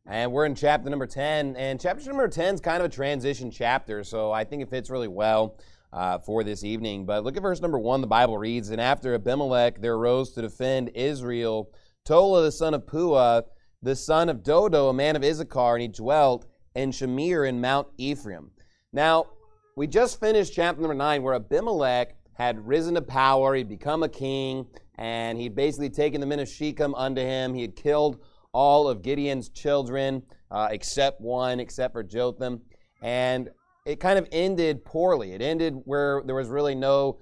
And we're in chapter number 10. And chapter number 10 is kind of a transition chapter, so I think it fits really well for this evening. But look at verse number 1. The Bible reads, "And after Abimelech there arose to defend Israel Tola the son of Puah, the son of Dodo, a man of Issachar, and he dwelt in Shamir in Mount Ephraim." Now, we just finished chapter number 9, where Abimelech had risen to power. He'd become a king, and he'd basically taken the men of Shechem unto him. He had killed all of Gideon's children, except for Jotham. And it kind of ended poorly. It ended where there was really no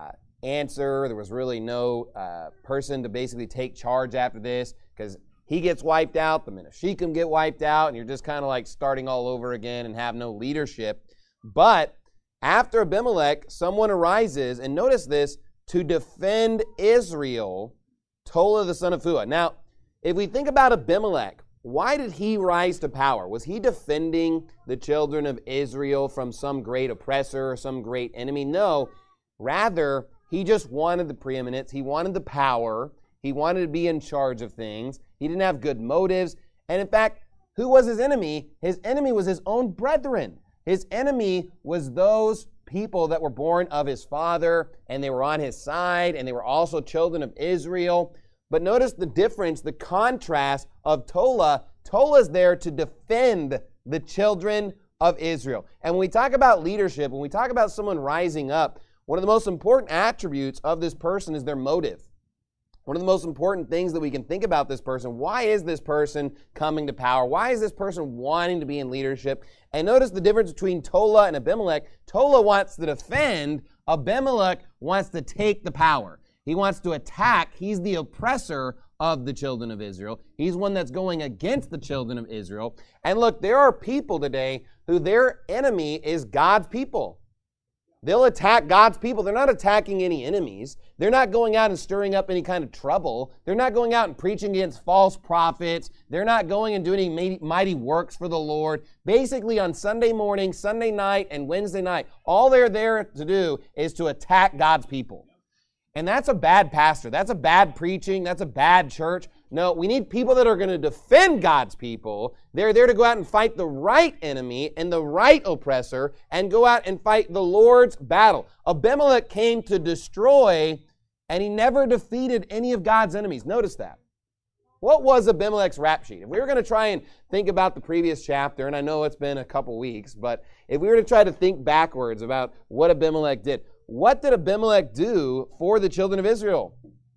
answer. There was really no person to basically take charge after this, because he gets wiped out, the men of Shechem get wiped out, and you're just kind of like starting all over again and have no leadership. But after Abimelech, someone arises, and notice this, to defend Israel, Tola the son of Puah. Now, if we think about Abimelech, why did he rise to power? Was he defending the children of Israel from some great oppressor or some great enemy? No. Rather, he just wanted the preeminence. He wanted the power. He wanted to be in charge of things. He didn't have good motives. And in fact, who was his enemy? His enemy was his own brethren. His enemy was those people that were born of his father, and they were on his side, and they were also children of Israel. But notice the difference, the contrast of Tola. Tola's there to defend the children of Israel. And when we talk about leadership, when we talk about someone rising up, one of the most important attributes of this person is their motive. One of the most important things that we can think about this person, why is this person coming to power? Why is this person wanting to be in leadership? And notice the difference between Tola and Abimelech. Tola wants to defend. Abimelech wants to take the power. He wants to attack. He's the oppressor of the children of Israel. He's one that's going against the children of Israel. And look, there are people today who their enemy is God's people. They'll attack God's people. They're not attacking any enemies. They're not going out and stirring up any kind of trouble. They're not going out and preaching against false prophets. They're not going and doing any mighty works for the Lord. Basically, on Sunday morning, Sunday night, and Wednesday night, all they're there to do is to attack God's people. And that's a bad pastor. That's a bad preaching. That's a bad church. No, we need people that are going to defend God's people. They're there to go out and fight the right enemy and the right oppressor and go out and fight the Lord's battle. Abimelech came to destroy, and he never defeated any of God's enemies. Notice that. What was Abimelech's rap sheet? If we were going to try and think about the previous chapter, and I know it's been a couple weeks, but if we were to try to think backwards about what Abimelech did, what did Abimelech do for the children of Israel?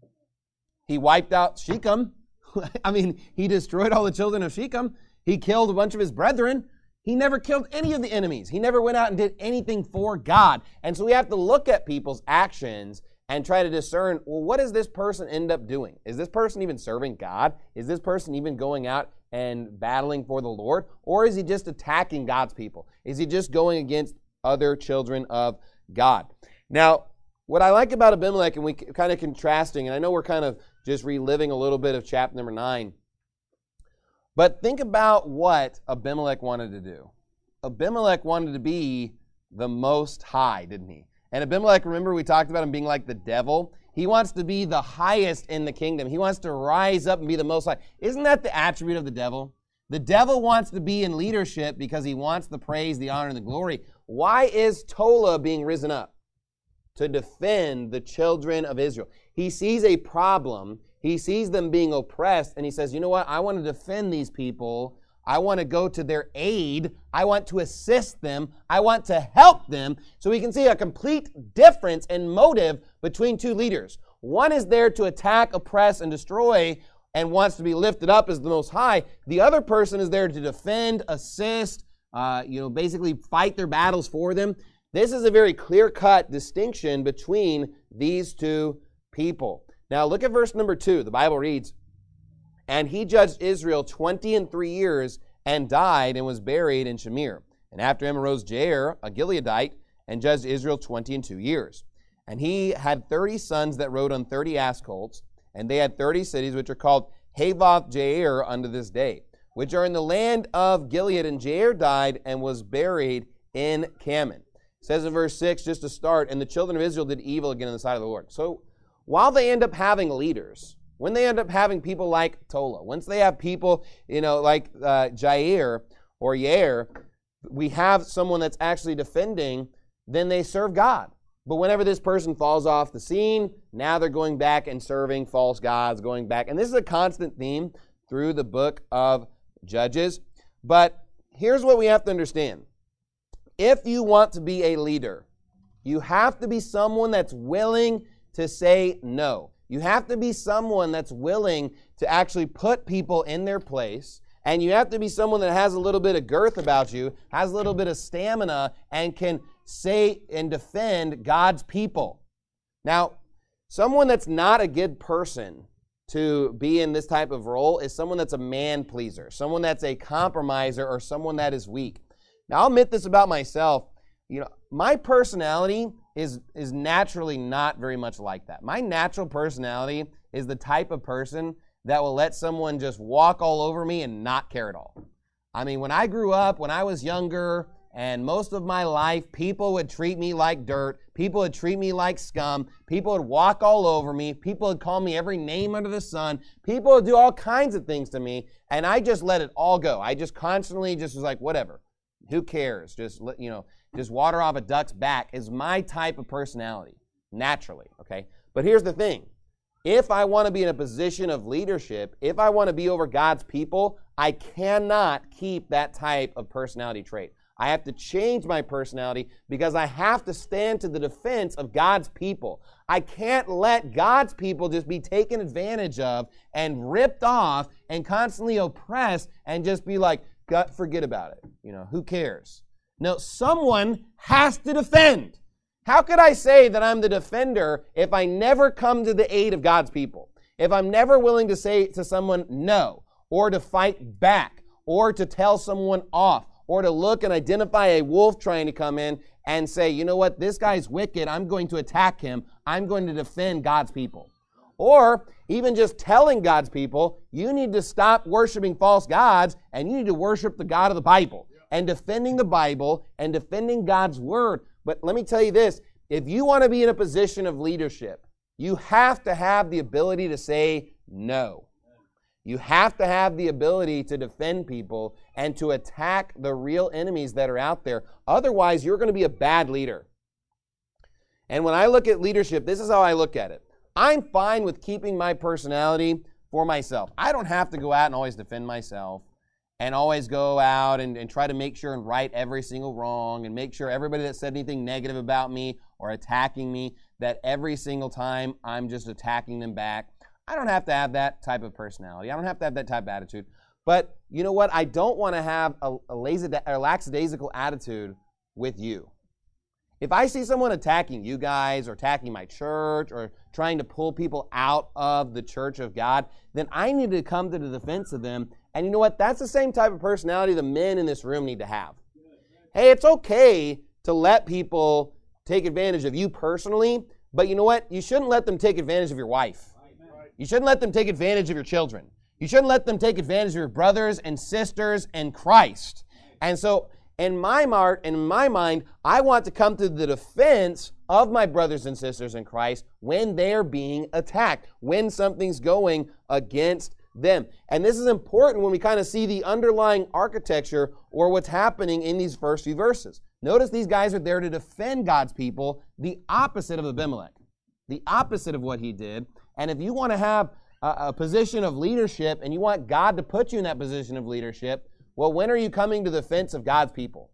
He wiped out Shechem. I mean, he destroyed all the children of Shechem. He killed a bunch of his brethren. He never killed any of the enemies. He never went out and did anything for God. And so we have to look at people's actions and try to discern, well, what does this person end up doing? Is this person even serving God? Is this person even going out and battling for the Lord? Or is he just attacking God's people? Is he just going against other children of God? Now, what I like about Abimelech, and we kind of contrasting, and I know we're kind of just reliving a little bit of chapter number 9, but think about what Abimelech wanted to do. Abimelech wanted to be the Most High, didn't he? And Abimelech, remember we talked about him being like the devil? He wants to be the highest in the kingdom. He wants to rise up and be the Most High. Isn't that the attribute of the devil? The devil wants to be in leadership because he wants the praise, the honor, and the glory. Why is Tola being risen up? To defend the children of Israel. He sees a problem. He sees them being oppressed, and he says, you know what? I want to defend these people. I want to go to their aid. I want to assist them. I want to help them. So we can see a complete difference in motive between two leaders. One is there to attack, oppress, and destroy, and wants to be lifted up as the Most High. The other person is there to defend, assist, basically fight their battles for them. This is a very clear-cut distinction between these two people. Now look at verse number 2. The Bible reads, "And he judged Israel 23 years and died and was buried in Shamir. And after him arose Jair, a Gileadite, and judged Israel 22 years. And he had 30 sons that rode on 30 ass colts, and they had 30 cities which are called Havoth Jair unto this day, which are in the land of Gilead. And Jair died and was buried in Cammon." It says in verse 6, just to start, "And the children of Israel did evil again in the sight of the Lord." So while they end up having leaders, when they end up having people like Tola, once they have people, like Jair or Yair, we have someone that's actually defending, then they serve God. But whenever this person falls off the scene, now they're going back and serving false gods, going back. And this is a constant theme through the book of Judges. But here's what we have to understand. If you want to be a leader, you have to be someone that's willing to say no. You have to be someone that's willing to actually put people in their place. And you have to be someone that has a little bit of girth about you, has a little bit of stamina, and can say and defend God's people. Now, someone that's not a good person to be in this type of role is someone that's a man pleaser, someone that's a compromiser, or someone that is weak. Now, I'll admit this about myself. My personality is naturally not very much like that. My natural personality is the type of person that will let someone just walk all over me and not care at all. I mean, when I grew up, when I was younger, and most of my life, people would treat me like dirt. People would treat me like scum. People would walk all over me. People would call me every name under the sun. People would do all kinds of things to me, and I just let it all go. I just constantly just was like, whatever. Who cares? Just water off a duck's back is my type of personality, naturally, okay? But here's the thing. If I want to be in a position of leadership, if I want to be over God's people, I cannot keep that type of personality trait. I have to change my personality because I have to stand to the defense of God's people. I can't let God's people just be taken advantage of and ripped off and constantly oppressed and just be like, forget about it. Who cares? No, someone has to defend. How could I say that I'm the defender if I never come to the aid of God's people? If I'm never willing to say to someone no, or to fight back, or to tell someone off, or to look and identify a wolf trying to come in and say, you know what, this guy's wicked, I'm going to attack him, I'm going to defend God's people. Or even just telling God's people, you need to stop worshiping false gods and you need to worship the God of the Bible. And defending the Bible and defending God's word. But let me tell you this, if you want to be in a position of leadership, you have to have the ability to say no. You have to have the ability to defend people and to attack the real enemies that are out there. Otherwise, you're going to be a bad leader. And when I look at leadership, this is how I look at it. I'm fine with keeping my personality for myself. I don't have to go out and always defend myself and always go out and try to make sure and right every single wrong and make sure everybody that said anything negative about me or attacking me, that every single time I'm just attacking them back. I don't have to have that type of personality. I don't have to have that type of attitude. But you know what? I don't want to have a lackadaisical attitude with you. If I see someone attacking you guys or attacking my church or trying to pull people out of the church of God, then I need to come to the defense of them. And you know what? That's the same type of personality the men in this room need to have. Hey, it's okay to let people take advantage of you personally, but you know what? You shouldn't let them take advantage of your wife. You shouldn't let them take advantage of your children. You shouldn't let them take advantage of your brothers and sisters in Christ. And so, in my mind, I want to come to the defense of my brothers and sisters in Christ when they're being attacked, when something's going against them. And this is important when we kind of see the underlying architecture or what's happening in these first few verses. Notice these guys are there to defend God's people, the opposite of Abimelech, the opposite of what he did. And if you want to have a position of leadership and you want God to put you in that position of leadership, well, when are you coming to the defense of God's people?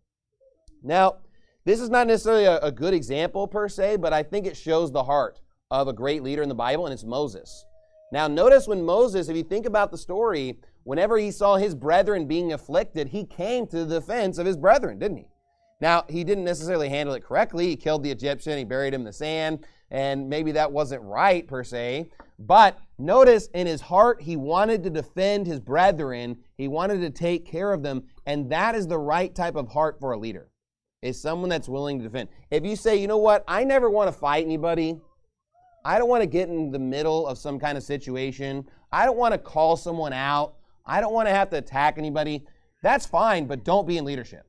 Now, this is not necessarily a good example per se, but I think it shows the heart of a great leader in the Bible, and it's Moses. Now, notice when Moses, if you think about the story, whenever he saw his brethren being afflicted, he came to the defense of his brethren, didn't he? Now, he didn't necessarily handle it correctly. He killed the Egyptian, he buried him in the sand, and maybe that wasn't right per se. But notice in his heart, he wanted to defend his brethren. He wanted to take care of them, and that is the right type of heart for a leader, is someone that's willing to defend. If you say, you know what, I never want to fight anybody. I don't want to get in the middle of some kind of situation. I don't want to call someone out. I don't want to have to attack anybody. That's fine, but don't be in leadership.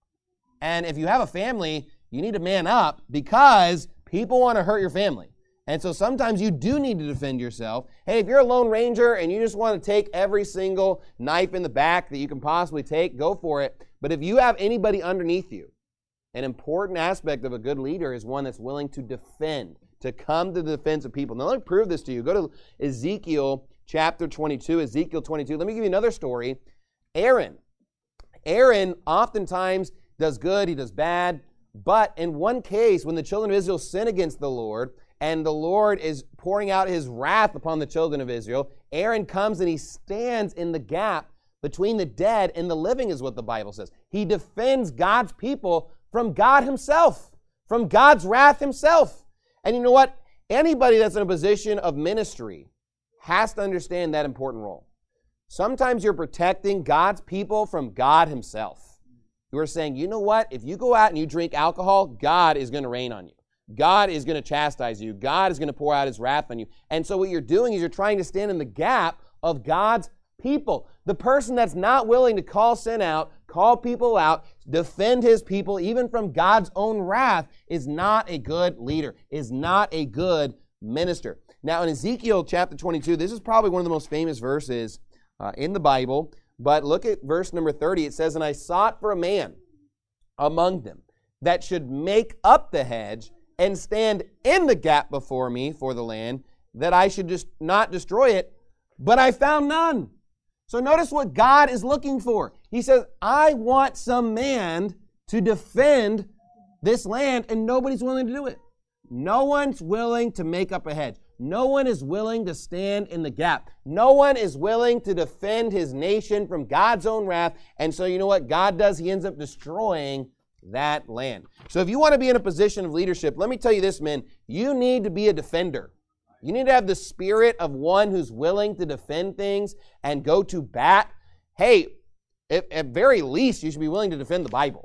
And if you have a family, you need to man up because people want to hurt your family. And so sometimes you do need to defend yourself. Hey, if you're a Lone Ranger and you just want to take every single knife in the back that you can possibly take, go for it. But if you have anybody underneath you, an important aspect of a good leader is one that's willing to defend, to come to the defense of people. Now, let me prove this to you. Go to Ezekiel chapter 22. Ezekiel 22. Let me give you another story. Aaron oftentimes does good, he does bad. But in one case, when the children of Israel sin against the Lord, and the Lord is pouring out his wrath upon the children of Israel, Aaron comes and he stands in the gap between the dead and the living, is what the Bible says. He defends God's people from God himself, from God's wrath himself. And you know what? Anybody that's in a position of ministry has to understand that important role. Sometimes you're protecting God's people from God himself. You are saying, you know what? If you go out and you drink alcohol, God is going to rain on you. God is going to chastise you. God is going to pour out his wrath on you. And so what you're doing is you're trying to stand in the gap of God's people. The person that's not willing to call sin out, call people out, defend his people even from God's own wrath is not a good leader, is not a good minister. Now in Ezekiel chapter 22, this is probably one of the most famous verses in the Bible, but look at verse number 30. It says, "And I sought for a man among them that should make up the hedge and stand in the gap before me for the land, that I should just not destroy it, but I found none." So notice what God is looking for. He says, I want some man to defend this land, and nobody's willing to do it. No one's willing to make up a hedge. No one is willing to stand in the gap. No one is willing to defend his nation from God's own wrath. And so you know what God does? He ends up destroying that land. So if you want to be in a position of leadership, let me tell you this, men, you need to be a defender. You need to have the spirit of one who's willing to defend things and go to bat. Hey, at very least, you should be willing to defend the Bible.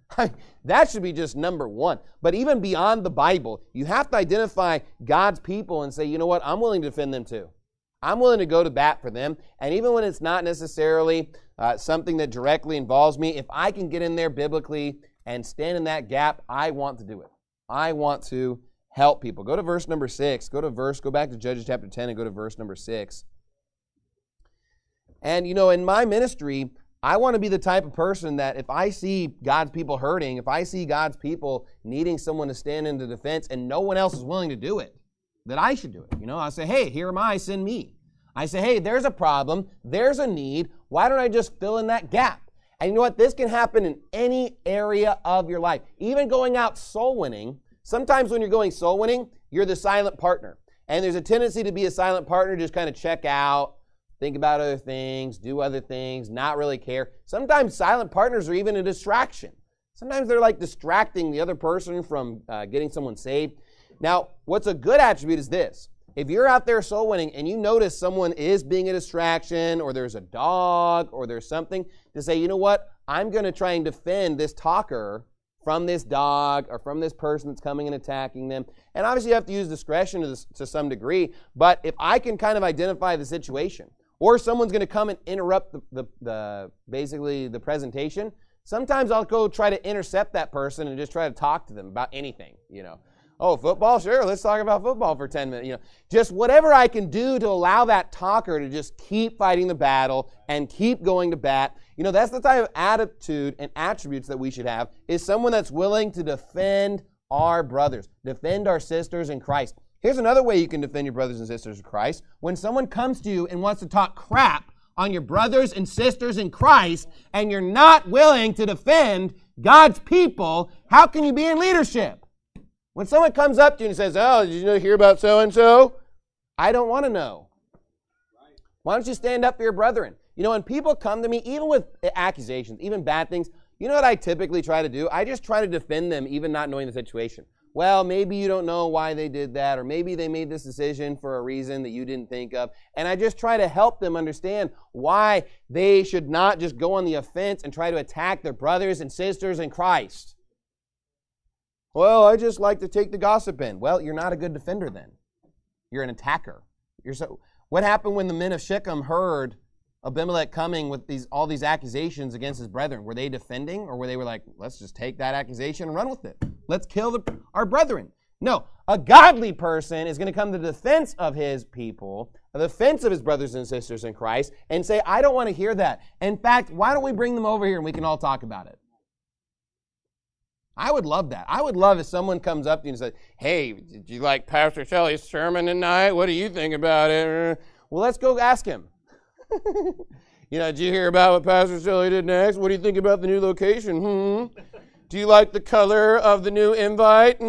That should be just number one. But even beyond the Bible, you have to identify God's people and say, you know what, I'm willing to defend them too. I'm willing to go to bat for them. And even when it's not necessarily something that directly involves me, if I can get in there biblically and stand in that gap, I want to do it. I want to help people. Go to verse number 6. Go back to Judges chapter 10 and go to verse number 6. And you know, in my ministry, I want to be the type of person that if I see God's people hurting, if I see God's people needing someone to stand in the defense and no one else is willing to do it, that I should do it. You know, I say, hey, here am I, send me. I say, hey, there's a problem, there's a need, why don't I just fill in that gap? And you know what? This can happen in any area of your life. Even going out soul winning, sometimes when you're going soul winning, you're the silent partner. And there's a tendency to be a silent partner, just kind of check out, think about other things, do other things, not really care. Sometimes silent partners are even a distraction. Sometimes they're like distracting the other person from getting someone saved. Now, what's a good attribute is this. If you're out there soul winning and you notice someone is being a distraction, or there's a dog, or there's something, to say, you know what, I'm going to try and defend this talker from this dog or from this person that's coming and attacking them. And obviously you have to use discretion to some degree, but if I can kind of identify the situation, or someone's going to come and interrupt basically the presentation, sometimes I'll go try to intercept that person and just try to talk to them about anything, you know. Oh, football? Sure, let's talk about football for 10 minutes. You know, just whatever I can do to allow that talker to just keep fighting the battle and keep going to bat. You know, that's the type of attitude and attributes that we should have, is someone that's willing to defend our brothers, defend our sisters in Christ. Here's another way you can defend your brothers and sisters in Christ. When someone comes to you and wants to talk crap on your brothers and sisters in Christ, and you're not willing to defend God's people, how can you be in leadership? When someone comes up to you and says, oh, did you hear about so-and-so? I don't want to know. Why don't you stand up for your brethren? You know, when people come to me, even with accusations, even bad things, you know what I typically try to do? I just try to defend them, even not knowing the situation. Well, maybe you don't know why they did that, or maybe they made this decision for a reason that you didn't think of. And I just try to help them understand why they should not just go on the offense and try to attack their brothers and sisters in Christ. Well, I just like to take the gossip in. Well, you're not a good defender then. You're an attacker. What happened when the men of Shechem heard Abimelech coming with all these accusations against his brethren? Were they defending, or were they like, let's just take that accusation and run with it? Let's kill our brethren. No, a godly person is going to come to the defense of his people, the defense of his brothers and sisters in Christ, and say, I don't want to hear that. In fact, why don't we bring them over here and we can all talk about it? I would love that. I would love if someone comes up to you and says, hey, did you like Pastor Shelley's sermon tonight? What do you think about it? Well, let's go ask him. Did you hear about what Pastor Shelley did next? What do you think about the new location? Do you like the color of the new invite?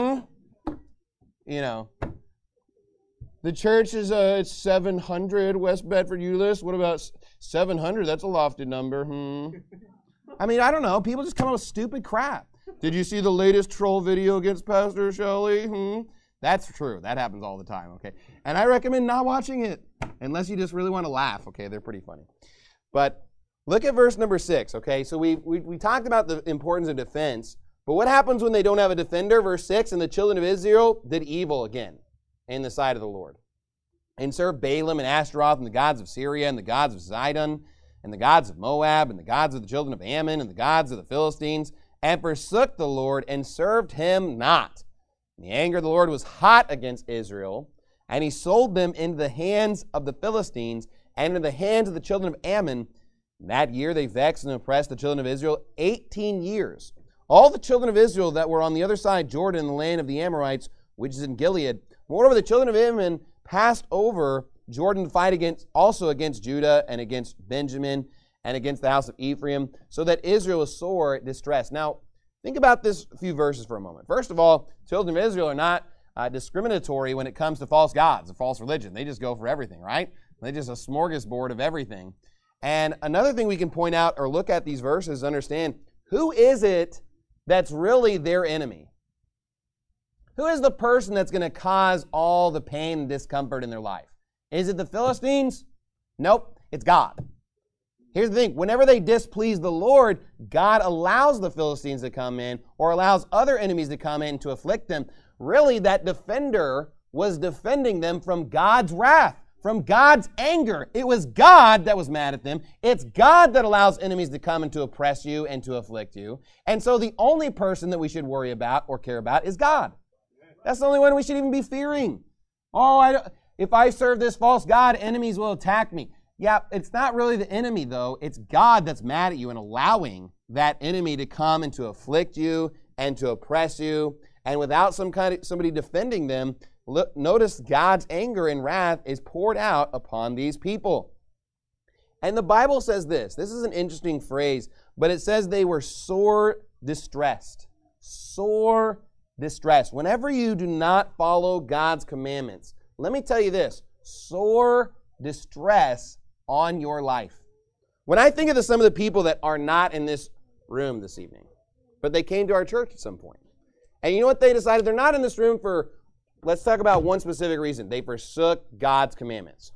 The church is it's 700 West Bedford Euless. What about 700? That's a lofty number. I mean, I don't know. People just come up with stupid crap. Did you see the latest troll video against Pastor Shelley? That's true. That happens all the time, okay? And I recommend not watching it unless you just really want to laugh, okay? They're pretty funny. But look at verse number 6, okay? So we talked about the importance of defense, but what happens when they don't have a defender? Verse 6, and the children of Israel did evil again in the sight of the Lord, and served Balaam and Ashtaroth and the gods of Syria and the gods of Zidon and the gods of Moab and the gods of the children of Ammon and the gods of the Philistines, and forsook the Lord and served him not. And the anger of the Lord was hot against Israel, and he sold them into the hands of the Philistines and into the hands of the children of Ammon. And that year they vexed and oppressed the children of Israel 18 years. All the children of Israel that were on the other side Jordan in the land of the Amorites, which is in Gilead. Moreover, the children of Ammon passed over Jordan to fight against Judah and against Benjamin and against the house of Ephraim, so that Israel was sore distressed. Now, think about this few verses for a moment. First of all, children of Israel are not discriminatory when it comes to false gods, a false religion. They just go for everything, right? They're just a smorgasbord of everything. And another thing we can point out or look at these verses, understand, who is it that's really their enemy? Who is the person that's going to cause all the pain and discomfort in their life? Is it the Philistines? Nope, it's God. Here's the thing. Whenever they displease the Lord, God allows the Philistines to come in or allows other enemies to come in to afflict them. Really, that defender was defending them from God's wrath, from God's anger. It was God that was mad at them. It's God that allows enemies to come and to oppress you and to afflict you. And so the only person that we should worry about or care about is God. That's the only one we should even be fearing. If I serve this false god, enemies will attack me. Yeah, it's not really the enemy, though. It's God that's mad at you and allowing that enemy to come and to afflict you and to oppress you. And without somebody defending them, notice God's anger and wrath is poured out upon these people. And the Bible says this. This is an interesting phrase, but it says they were sore distressed. Sore distressed. Whenever you do not follow God's commandments, let me tell you this, sore distress on your life. When I think of some of the people that are not in this room this evening, but they came to our church at some point, and you know what they decided? They're not in this room for, let's talk about one specific reason. They forsook God's commandments.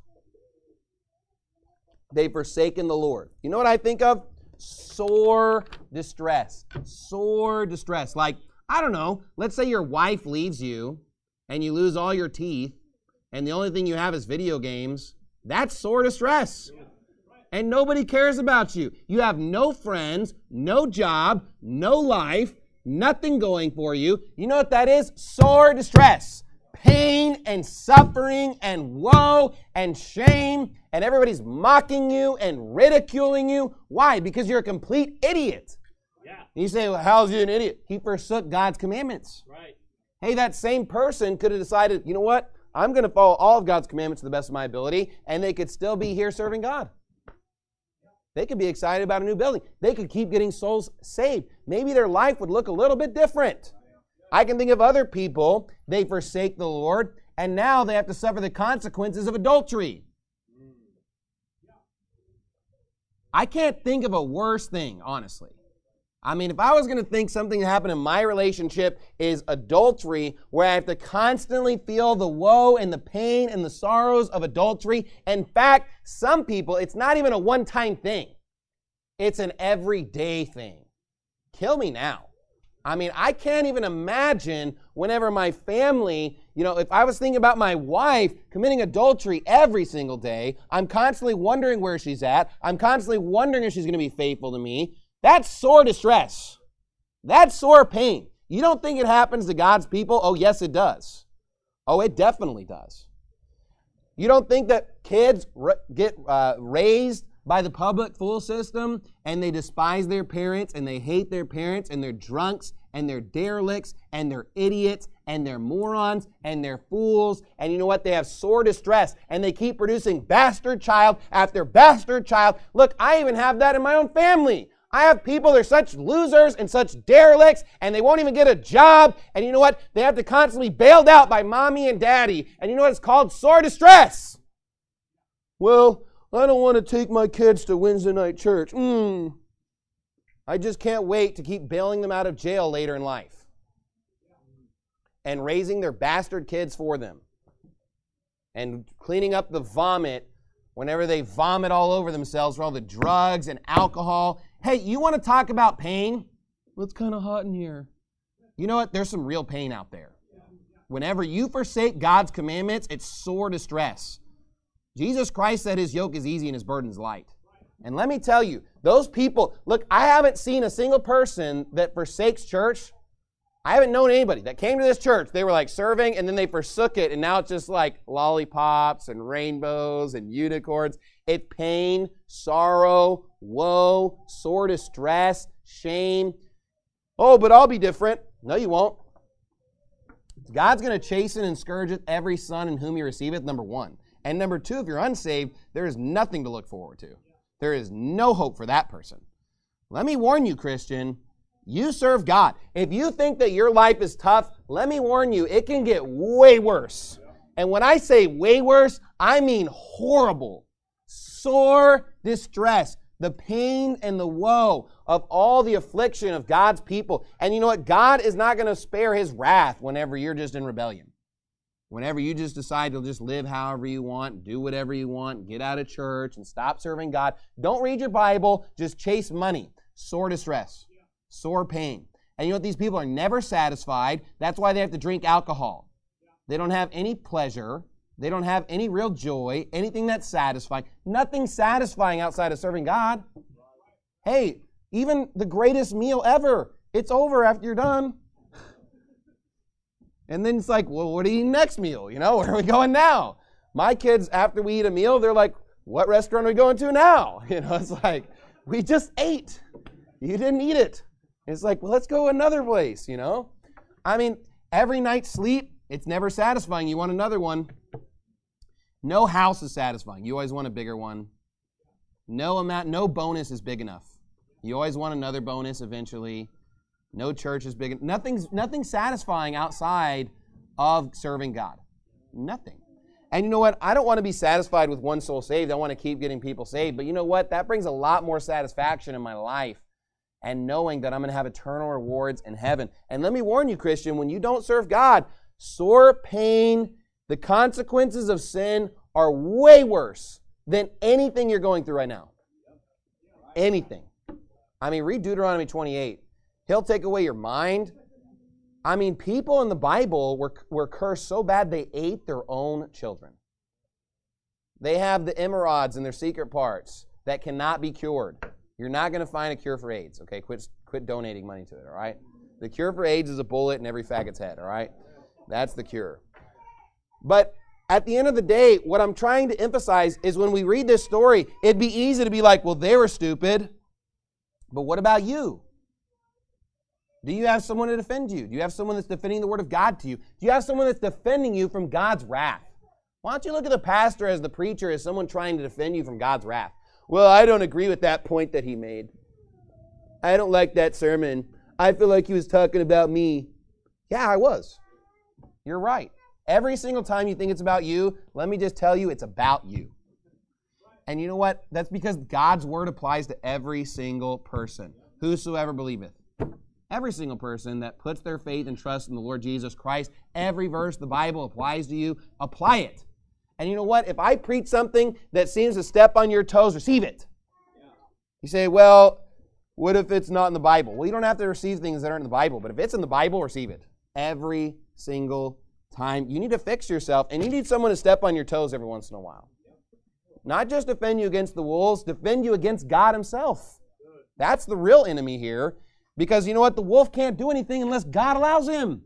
They've forsaken the Lord. You know what I think of? Sore distress. Sore distress. Like, I don't know, let's say your wife leaves you and you lose all your teeth and the only thing you have is video games. That's sore distress. And nobody cares about you. You have no friends, no job, no life, nothing going for you. You know what that is? Sore distress. Pain and suffering and woe and shame, and everybody's mocking you and ridiculing you. Why? Because you're a complete idiot. Yeah. You say, well, how's he an idiot? He forsook God's commandments. Right. Hey, that same person could have decided, you know what? I'm going to follow all of God's commandments to the best of my ability, and they could still be here serving God. They could be excited about a new building. They could keep getting souls saved. Maybe their life would look a little bit different. I can think of other people, they forsake the Lord, and now they have to suffer the consequences of adultery. I can't think of a worse thing, honestly. I mean, if I was going to think something that happened in my relationship is adultery, where I have to constantly feel the woe and the pain and the sorrows of adultery. In fact, some people, it's not even a one-time thing. It's an everyday thing. Kill me now. I mean, I can't even imagine whenever my family, if I was thinking about my wife committing adultery every single day, I'm constantly wondering where she's at. I'm constantly wondering if she's going to be faithful to me. That's sore distress. That's sore pain. You don't think it happens to God's people? Oh, yes, it does. Oh, it definitely does. You don't think that kids get raised by the public school system and they despise their parents and they hate their parents and they're drunks and they're derelicts and they're idiots and they're morons and they're fools, and you know what? They have sore distress and they keep producing bastard child after bastard child. Look, I even have that in my own family. I have people that are such losers and such derelicts, and they won't even get a job. And you know what? They have to constantly bailed out by mommy and daddy. And you know what? It's called sore distress. Well, I don't want to take my kids to Wednesday night church. I just can't wait to keep bailing them out of jail later in life and raising their bastard kids for them and cleaning up the vomit whenever they vomit all over themselves for all the drugs and alcohol. Hey, you want to talk about pain? Well, it's kind of hot in here. You know what? There's some real pain out there. Whenever you forsake God's commandments, it's sore distress. Jesus Christ said his yoke is easy and his burden is light. And let me tell you, those people, look, I haven't seen a single person that forsakes church. I haven't known anybody that came to this church. They were like serving and then they forsook it, and now it's just like lollipops and rainbows and unicorns. It's pain, sorrow, woe, sore distress, shame. Oh, but I'll be different. No, you won't. God's going to chasten and scourge every son in whom he receiveth, number one. And number two, if you're unsaved, there is nothing to look forward to. There is no hope for that person. Let me warn you, Christian, you serve God. If you think that your life is tough, let me warn you, it can get way worse. And when I say way worse, I mean horrible, sore distress, the pain and the woe of all the affliction of God's people. And you know what? God is not going to spare his wrath whenever you're just in rebellion. Whenever you just decide to just live however you want, do whatever you want, get out of church and stop serving God. Don't read your Bible, just chase money. Sore distress, sore pain. And you know what? These people are never satisfied. That's why they have to drink alcohol. They don't have any pleasure. They don't have any real joy, anything that's satisfying. Nothing satisfying outside of serving God. Hey, even the greatest meal ever, it's over after you're done. And then it's like, well, what do you eat next meal? You know, where are we going now? My kids, after we eat a meal, they're like, what restaurant are we going to now? You know, it's like, we just ate. You didn't eat it. It's like, well, let's go another place, you know? I mean, every night's sleep, it's never satisfying. You want another one. No house is satisfying. You always want a bigger one. No bonus is big enough. You always want another bonus eventually. No church is big enough. Nothing satisfying outside of serving God. Nothing. And you know what? I don't want to be satisfied with one soul saved. I want to keep getting people saved. But you know what? That brings a lot more satisfaction in my life, and knowing that I'm going to have eternal rewards in heaven. And let me warn you, Christian, when you don't serve God, sore pain, the consequences of sin are way worse than anything you're going through right now. Anything. I mean, read Deuteronomy 28. He'll take away your mind. I mean, people in the Bible were cursed so bad they ate their own children. They have the emerods in their secret parts that cannot be cured. You're not going to find a cure for AIDS, okay? Quit donating money to it, all right? The cure for AIDS is a bullet in every faggot's head, all right? That's the cure. But at the end of the day, what I'm trying to emphasize is when we read this story, it'd be easy to be like, well, they were stupid. But what about you? Do you have someone to defend you? Do you have someone that's defending the Word of God to you? Do you have someone that's defending you from God's wrath? Why don't you look at the pastor as the preacher as someone trying to defend you from God's wrath? Well, I don't agree with that point that he made. I don't like that sermon. I feel like he was talking about me. Yeah, I was. You're right. Every single time you think it's about you, let me just tell you, it's about you. And you know what? That's because God's Word applies to every single person. Whosoever believeth. Every single person that puts their faith and trust in the Lord Jesus Christ, every verse the Bible applies to you, apply it. And you know what? If I preach something that seems to step on your toes, receive it. You say, well, what if it's not in the Bible? Well, you don't have to receive things that aren't in the Bible, but if it's in the Bible, receive it. Every single time. You need to fix yourself, and you need someone to step on your toes every once in a while. Not just defend you against the wolves, defend you against God himself. That's the real enemy here. Because you know what? The wolf can't do anything unless God allows him.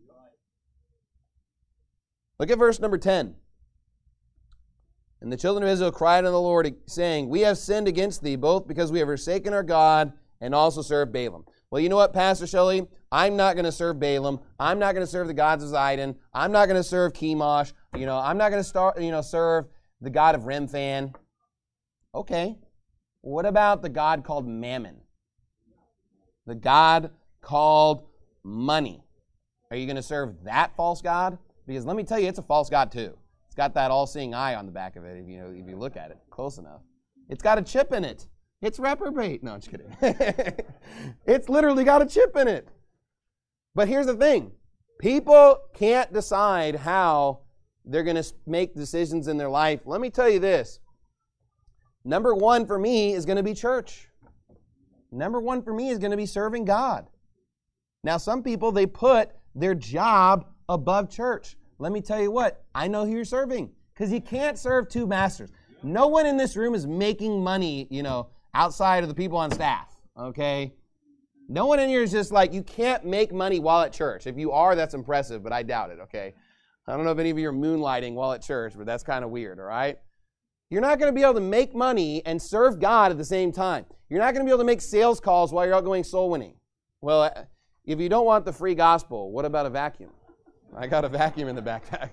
Look at verse number 10. And the children of Israel cried unto the Lord, saying, We have sinned against thee, both because we have forsaken our God and also served Balaam. Well, you know what, Pastor Shelley? I'm not going to serve Balaam. I'm not going to serve the gods of Zidon. I'm not going to serve Chemosh. I'm not going to serve the god of Remphan. Okay. What about the god called Mammon? The god called money. Are you going to serve that false god? Because let me tell you, it's a false god too. It's got that all-seeing eye on the back of it, if you look at it close enough. It's got a chip in it. It's reprobate. No, I'm just kidding. It's literally got a chip in it. But here's the thing. People can't decide how they're going to make decisions in their life. Let me tell you this. Number one for me is going to be church. Number one for me is going to be serving God. Now, some people, they put their job above church. Let me tell you what, I know who you're serving, because you can't serve two masters. No one in this room is making money, outside of the people on staff, okay? No one in here is just like, you can't make money while at church. If you are, that's impressive, but I doubt it, okay? I don't know if any of you are moonlighting while at church, but that's kind of weird, all right? You're not going to be able to make money and serve God at the same time. You're not going to be able to make sales calls while you're out going soul winning. Well, if you don't want the free gospel, what about a vacuum? I got a vacuum in the backpack.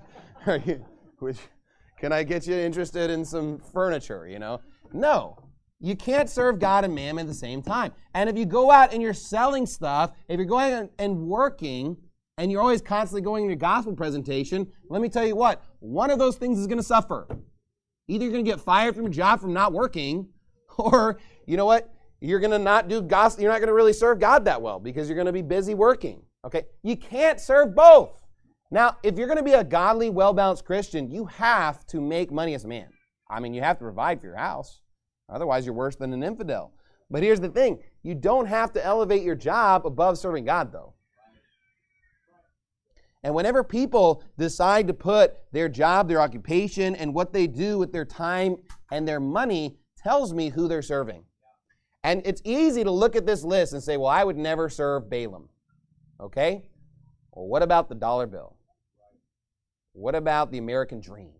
Can I get you interested in some furniture, No. You can't serve God and mammon at the same time. And if you go out and you're selling stuff, if you're going out and working, and you're always constantly going in your gospel presentation, let me tell you what, one of those things is going to suffer. Either you're going to get fired from your job from not working, or, you know what, you're going to not do gospel, you're not going to really serve God that well because you're going to be busy working. Okay? You can't serve both. Now, if you're going to be a godly, well-balanced Christian, you have to make money as a man. I mean, you have to provide for your house. Otherwise, you're worse than an infidel. But here's the thing. You don't have to elevate your job above serving God, though. And whenever people decide to put their job, their occupation, and what they do with their time and their money tells me who they're serving. And it's easy to look at this list and say, well, I would never serve Balaam. Okay? Well, what about the dollar bill? What about the American dream?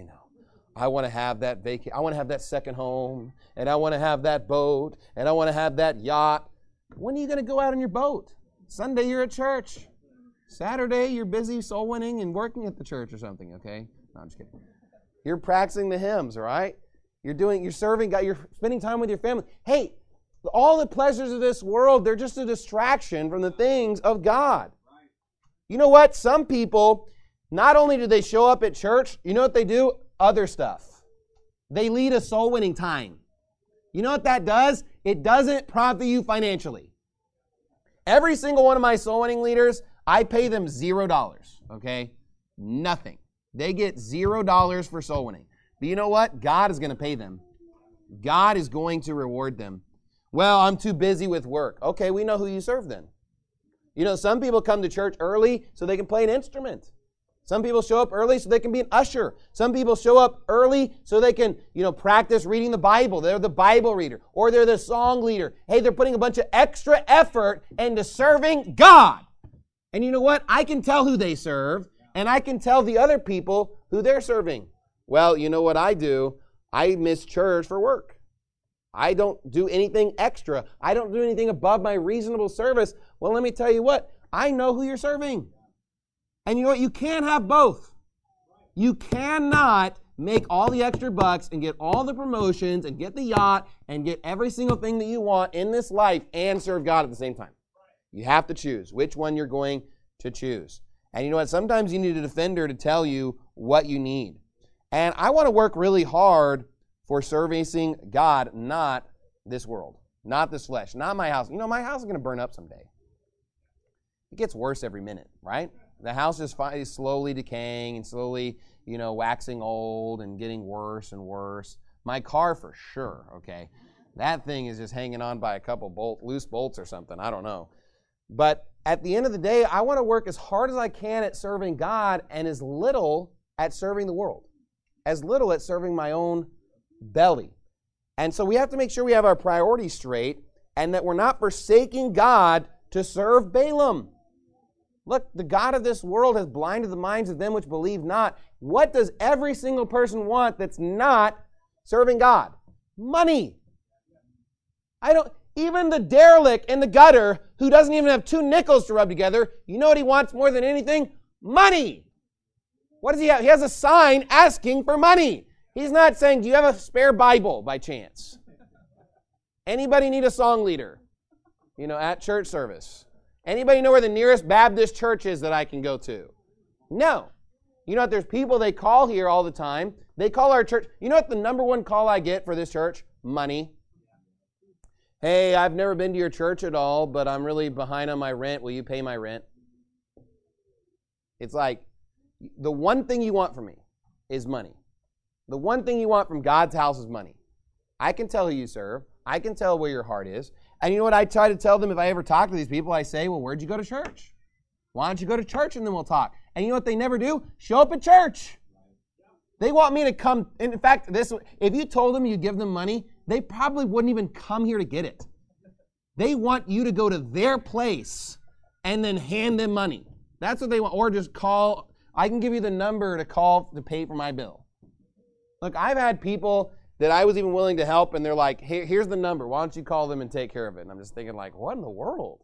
I want to have that I want to have that second home, and I want to have that boat, and I want to have that yacht. When are you going to go out on your boat? Sunday you're at church. Saturday you're busy soul winning and working at the church or something, okay? No, I'm just kidding. You're practicing the hymns, all right? You're serving God, you're spending time with your family. Hey, all the pleasures of this world, they're just a distraction from the things of God. You know what? Some people, not only do they show up at church, you know what they do? Other stuff. They lead a soul winning time. You know what that does? It doesn't profit you financially. Every single one of my soul winning leaders, I pay them $0, okay? Nothing. They get $0 for soul winning. But you know what? God is going to pay them. God is going to reward them. Well, I'm too busy with work. Okay, we know who you serve then. Some people come to church early so they can play an instrument. Some people show up early so they can be an usher. Some people show up early so they can, practice reading the Bible. They're the Bible reader, or they're the song leader. Hey, they're putting a bunch of extra effort into serving God. And you know what? I can tell who they serve, and I can tell the other people who they're serving. Well, you know what I do? I miss church for work. I don't do anything extra. I don't do anything above my reasonable service. Well, let me tell you what. I know who you're serving. And you know what? You can't have both. You cannot make all the extra bucks and get all the promotions and get the yacht and get every single thing that you want in this life and serve God at the same time. You have to choose which one you're going to choose. And you know what? Sometimes you need a defender to tell you what you need. And I want to work really hard for servicing God, not this world, not this flesh, not my house. My house is going to burn up someday. It gets worse every minute, right? The house is slowly decaying and slowly, waxing old and getting worse and worse. My car for sure, okay? That thing is just hanging on by a couple loose bolts or something. I don't know. But at the end of the day, I want to work as hard as I can at serving God and as little at serving the world, as little at serving my own belly. And so we have to make sure we have our priorities straight and that we're not forsaking God to serve Balaam. Look, the God of this world has blinded the minds of them which believe not. What does every single person want that's not serving God? Money. Even the derelict in the gutter who doesn't even have 2 nickels to rub together, you know what he wants more than anything? Money. What does he have? He has a sign asking for money. He's not saying, do you have a spare Bible by chance? Anybody need a song leader? At church service. Anybody know where the nearest Baptist church is that I can go to? No. You know what? There's people they call here all the time. They call our church. You know what the number one call I get for this church? Money. Hey, I've never been to your church at all, but I'm really behind on my rent. Will you pay my rent? It's like, the one thing you want from me is money. The one thing you want from God's house is money. I can tell who you serve. I can tell where your heart is. And you know what I try to tell them if I ever talk to these people? I say, well, where'd you go to church? Why don't you go to church and then we'll talk? And you know what they never do? Show up at church. They want me to come. In fact, if you told them you give them money, they probably wouldn't even come here to get it. They want you to go to their place and then hand them money. That's what they want. Or just call. I can give you the number to call to pay for my bill. Look, I've had people that I was even willing to help, and they're like, hey, here's the number. Why don't you call them and take care of it? And I'm just thinking, like, what in the world?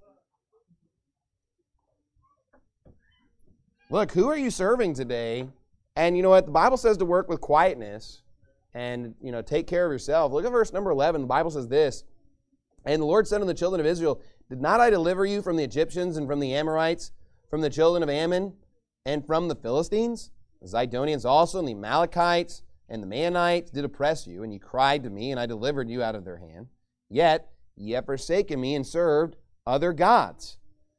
Look, who are you serving today? And you know what? The Bible says to work with quietness and, take care of yourself. Look at verse number 11. The Bible says this, and the Lord said unto the children of Israel, did not I deliver you from the Egyptians and from the Amorites, from the children of Ammon, and from the Philistines? The Zidonians also, and the Amalekites, and the Maonites did oppress you, and ye cried to me, and I delivered you out of their hand. Yet ye have forsaken me, and served other gods.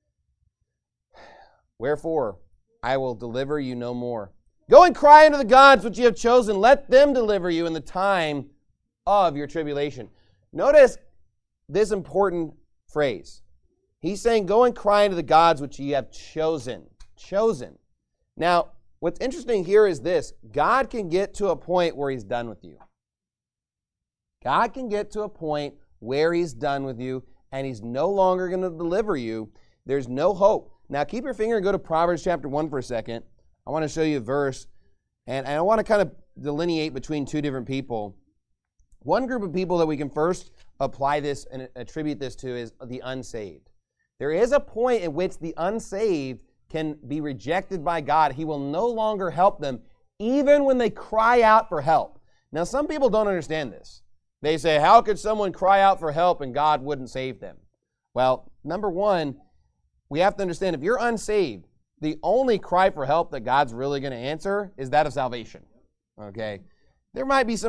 Wherefore I will deliver you no more. Go and cry unto the gods which ye have chosen. Let them deliver you in the time of your tribulation. Notice this important phrase. He's saying, go and cry unto the gods which ye have chosen. Chosen. Now, what's interesting here is this. God can get to a point where he's done with you. God can get to a point where he's done with you, and he's no longer going to deliver you. There's no hope. Now, keep your finger and go to Proverbs chapter 1 for a second. I want to show you a verse, and I want to kind of delineate between 2 different people. One group of people that we can first apply this and attribute this to is the unsaved. There is a point at which the unsaved can be rejected by God. He will no longer help them, even when they cry out for help. Now, some people don't understand this. They say, how could someone cry out for help and God wouldn't save them? Well, number one, we have to understand if you're unsaved, the only cry for help that God's really going to answer is that of salvation. Okay? There might be some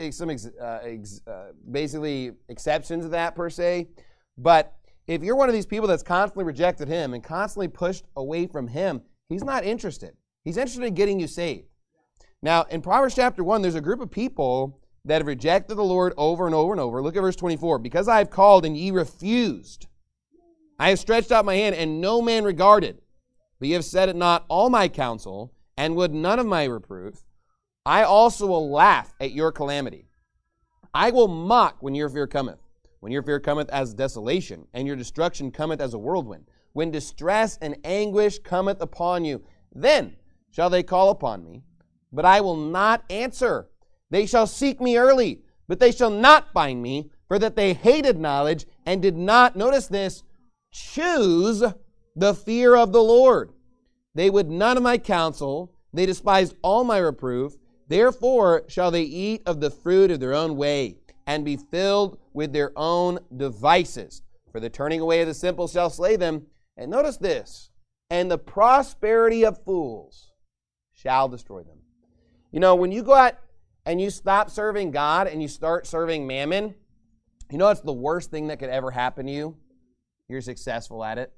basically exceptions to that per se, but if you're one of these people that's constantly rejected him and constantly pushed away from him, he's not interested. He's interested in getting you saved. Now, in Proverbs chapter 1, there's a group of people that have rejected the Lord over and over and over. Look at verse 24. Because I have called and ye refused. I have stretched out my hand and no man regarded. But ye have set at naught all my counsel and would none of my reproof. I also will laugh at your calamity. I will mock when your fear cometh. When your fear cometh as desolation, and your destruction cometh as a whirlwind. When distress and anguish cometh upon you, then shall they call upon me, but I will not answer. They shall seek me early, but they shall not find me, for that they hated knowledge and did not, notice this, choose the fear of the Lord. They would none of my counsel. They despised all my reproof. Therefore shall they eat of the fruit of their own way, and be filled with their own devices. For the turning away of the simple shall slay them. And notice this, and the prosperity of fools shall destroy them. You know, when you go out and you stop serving God and you start serving mammon, you know what's the worst thing that could ever happen to you? You're successful at it.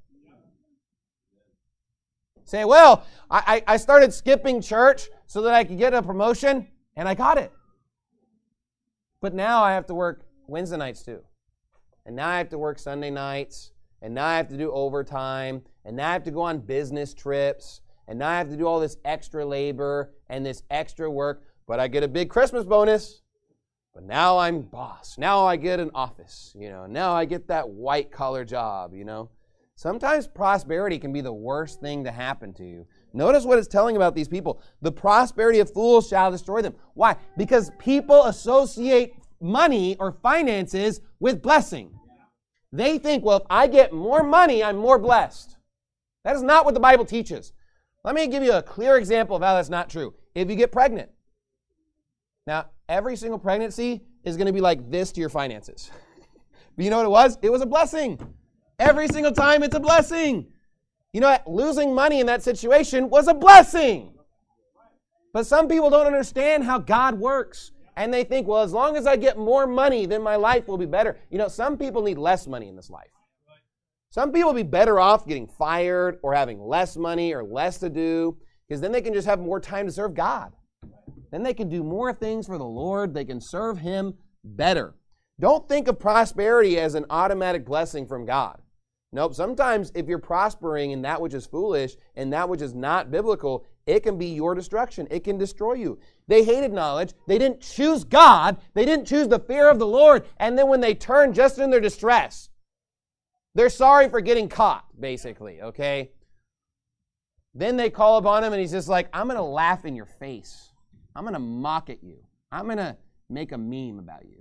Say, well, I started skipping church so that I could get a promotion, and I got it. But now I have to work Wednesday nights too. And now I have to work Sunday nights. And now I have to do overtime. And now I have to go on business trips. And now I have to do all this extra labor and this extra work. But I get a big Christmas bonus. But now I'm boss. Now I get an office. Now I get that white collar job, Sometimes prosperity can be the worst thing to happen to you. Notice what it's telling about these people. The prosperity of fools shall destroy them. Why? Because people associate money or finances with blessing. They think, well, if I get more money, I'm more blessed. That is not what the Bible teaches. Let me give you a clear example of how that's not true. If you get pregnant. Now, every single pregnancy is going to be like this to your finances. But you know what it was? It was a blessing. Every single time it's a blessing. You know what? Losing money in that situation was a blessing. But some people don't understand how God works. And they think, well, as long as I get more money, then my life will be better. You know, some people need less money in this life. Some people will be better off getting fired or having less money or less to do, because then they can just have more time to serve God. Then they can do more things for the Lord. They can serve Him better. Don't think of prosperity as an automatic blessing from God. Nope. Sometimes if you're prospering in that which is foolish and that which is not biblical, it can be your destruction. It can destroy you. They hated knowledge. They didn't choose God. They didn't choose the fear of the Lord. And then when they turn just in their distress, they're sorry for getting caught, basically, okay? Then they call upon Him and He's just like, I'm going to laugh in your face. I'm going to mock at you. I'm going to make a meme about you.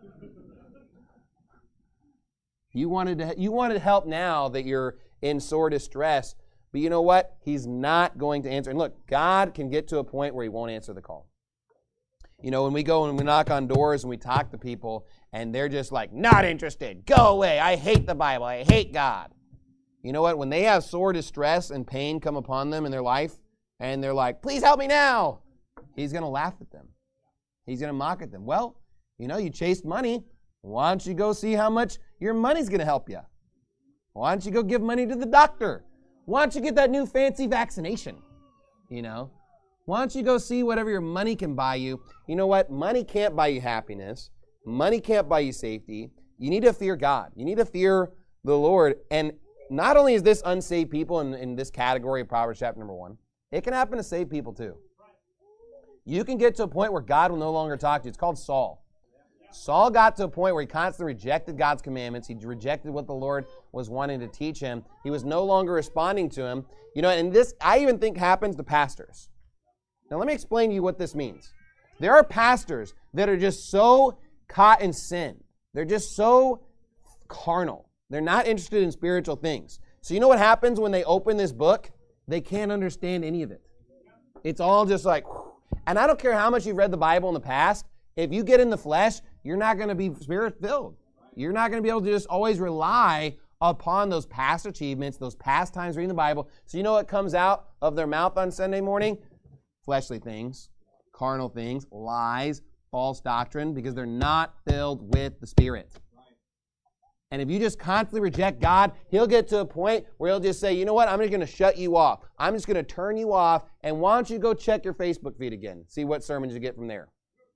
You wanted help now that you're in sore distress, but you know what? He's not going to answer. And look, God can get to a point where He won't answer the call. You know, when we go and we knock on doors and we talk to people and they're just like, not interested, go away, I hate the Bible, I hate God. You know what? When they have sore distress and pain come upon them in their life and they're like, please help me now, He's going to laugh at them. He's going to mock at them. Well, you know, you chased money. Why don't you go see how much your money's going to help you? Why don't you go give money to the doctor? Why don't you get that new fancy vaccination? You know? Why don't you go see whatever your money can buy you? You know what? Money can't buy you happiness. Money can't buy you safety. You need to fear God. You need to fear the Lord. And not only is this unsaved people in this category of Proverbs chapter number 1, it can happen to saved people too. You can get to a point where God will no longer talk to you. It's called Saul. Saul got to a point where he constantly rejected God's commandments. He rejected what the Lord was wanting to teach him. He was no longer responding to him. You know, and this, I even think, happens to pastors. Now, let me explain to you what this means. There are pastors that are just so caught in sin. They're just so carnal. They're not interested in spiritual things. So you know what happens when they open this book? They can't understand any of it. It's all just like, whew. And I don't care how much you've read the Bible in the past. If you get in the flesh, you're not going to be spirit-filled. You're not going to be able to just always rely upon those past achievements, those past times reading the Bible. So you know what comes out of their mouth on Sunday morning? Fleshly things, carnal things, lies, false doctrine, because they're not filled with the Spirit. And if you just constantly reject God, He'll get to a point where He'll just say, you know what, I'm just going to shut you off. I'm just going to turn you off, and why don't you go check your Facebook feed again? See what sermons you get from there.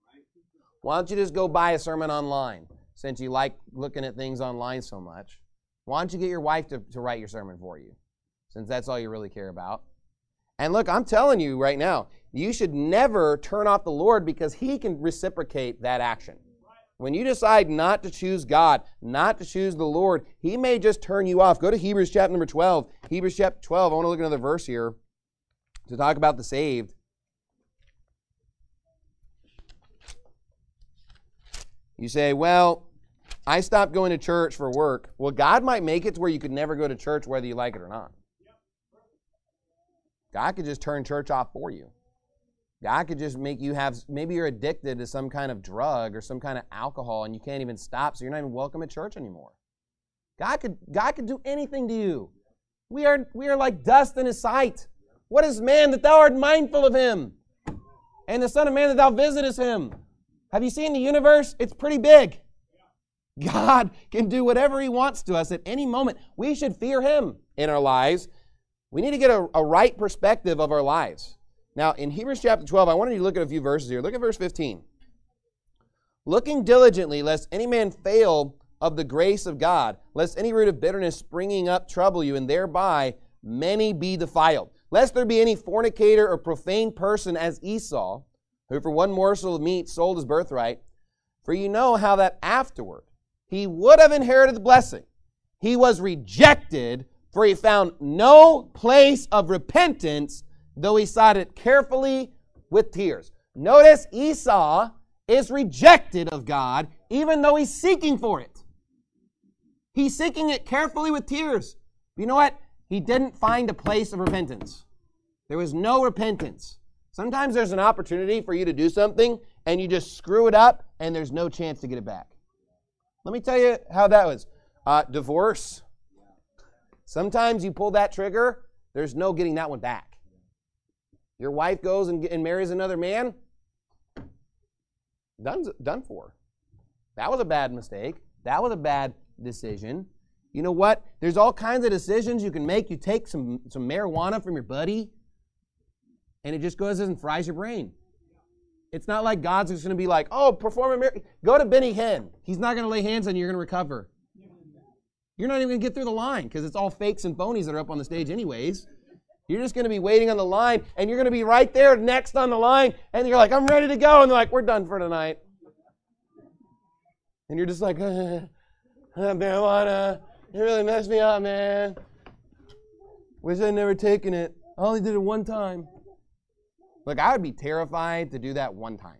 Why don't you just go buy a sermon online, since you like looking at things online so much? Why don't you get your wife to write your sermon for you, since that's all you really care about? And look, I'm telling you right now, you should never turn off the Lord, because He can reciprocate that action. When you decide not to choose God, not to choose the Lord, He may just turn you off. Go to Hebrews chapter number 12. Hebrews chapter 12, I want to look at another verse here to talk about the saved. You say, well, I stopped going to church for work. Well, God might make it to where you could never go to church whether you like it or not. God could just turn church off for you. God could just make you have, maybe you're addicted to some kind of drug or some kind of alcohol and you can't even stop, so you're not even welcome at church anymore. God could do anything to you. We are like dust in His sight. What is man that thou art mindful of him? And the Son of Man that thou visitest him? Have you seen the universe? It's pretty big. God can do whatever He wants to us at any moment. We should fear Him in our lives. We need to get a right perspective of our lives. Now, in Hebrews chapter 12, I wanted you to look at a few verses here. Look at verse 15. Looking diligently, lest any man fail of the grace of God, lest any root of bitterness springing up trouble you, and thereby many be defiled. Lest there be any fornicator or profane person as Esau, who for one morsel of meat sold his birthright. For you know how that afterward he would have inherited the blessing. He was rejected For he found no place of repentance, though he sought it carefully with tears. Notice Esau is rejected of God, even though he's seeking for it. He's seeking it carefully with tears. You know what? He didn't find a place of repentance. There was no repentance. Sometimes there's an opportunity for you to do something, and you just screw it up, and there's no chance to get it back. Let me tell you how that was. Divorce. Sometimes you pull that trigger, there's no getting that one back. Your wife goes and marries another man, done for. That was a bad mistake. That was a bad decision. You know what? There's all kinds of decisions you can make. You take some marijuana from your buddy, and it just goes and fries your brain. It's not like God's just going to be like, oh, perform a miracle. Go to Benny Hinn. He's not going to lay hands on you. You're going to recover. You're not even going to get through the line because it's all fakes and phonies that are up on the stage anyways. You're just going to be waiting on the line, and you're going to be right there next on the line, and you're like, I'm ready to go. And they're like, we're done for tonight. And you're just like, marijuana, it really messed me up, man. Wish I'd never taken it. I only did it one time. Look, I would be terrified to do that one time.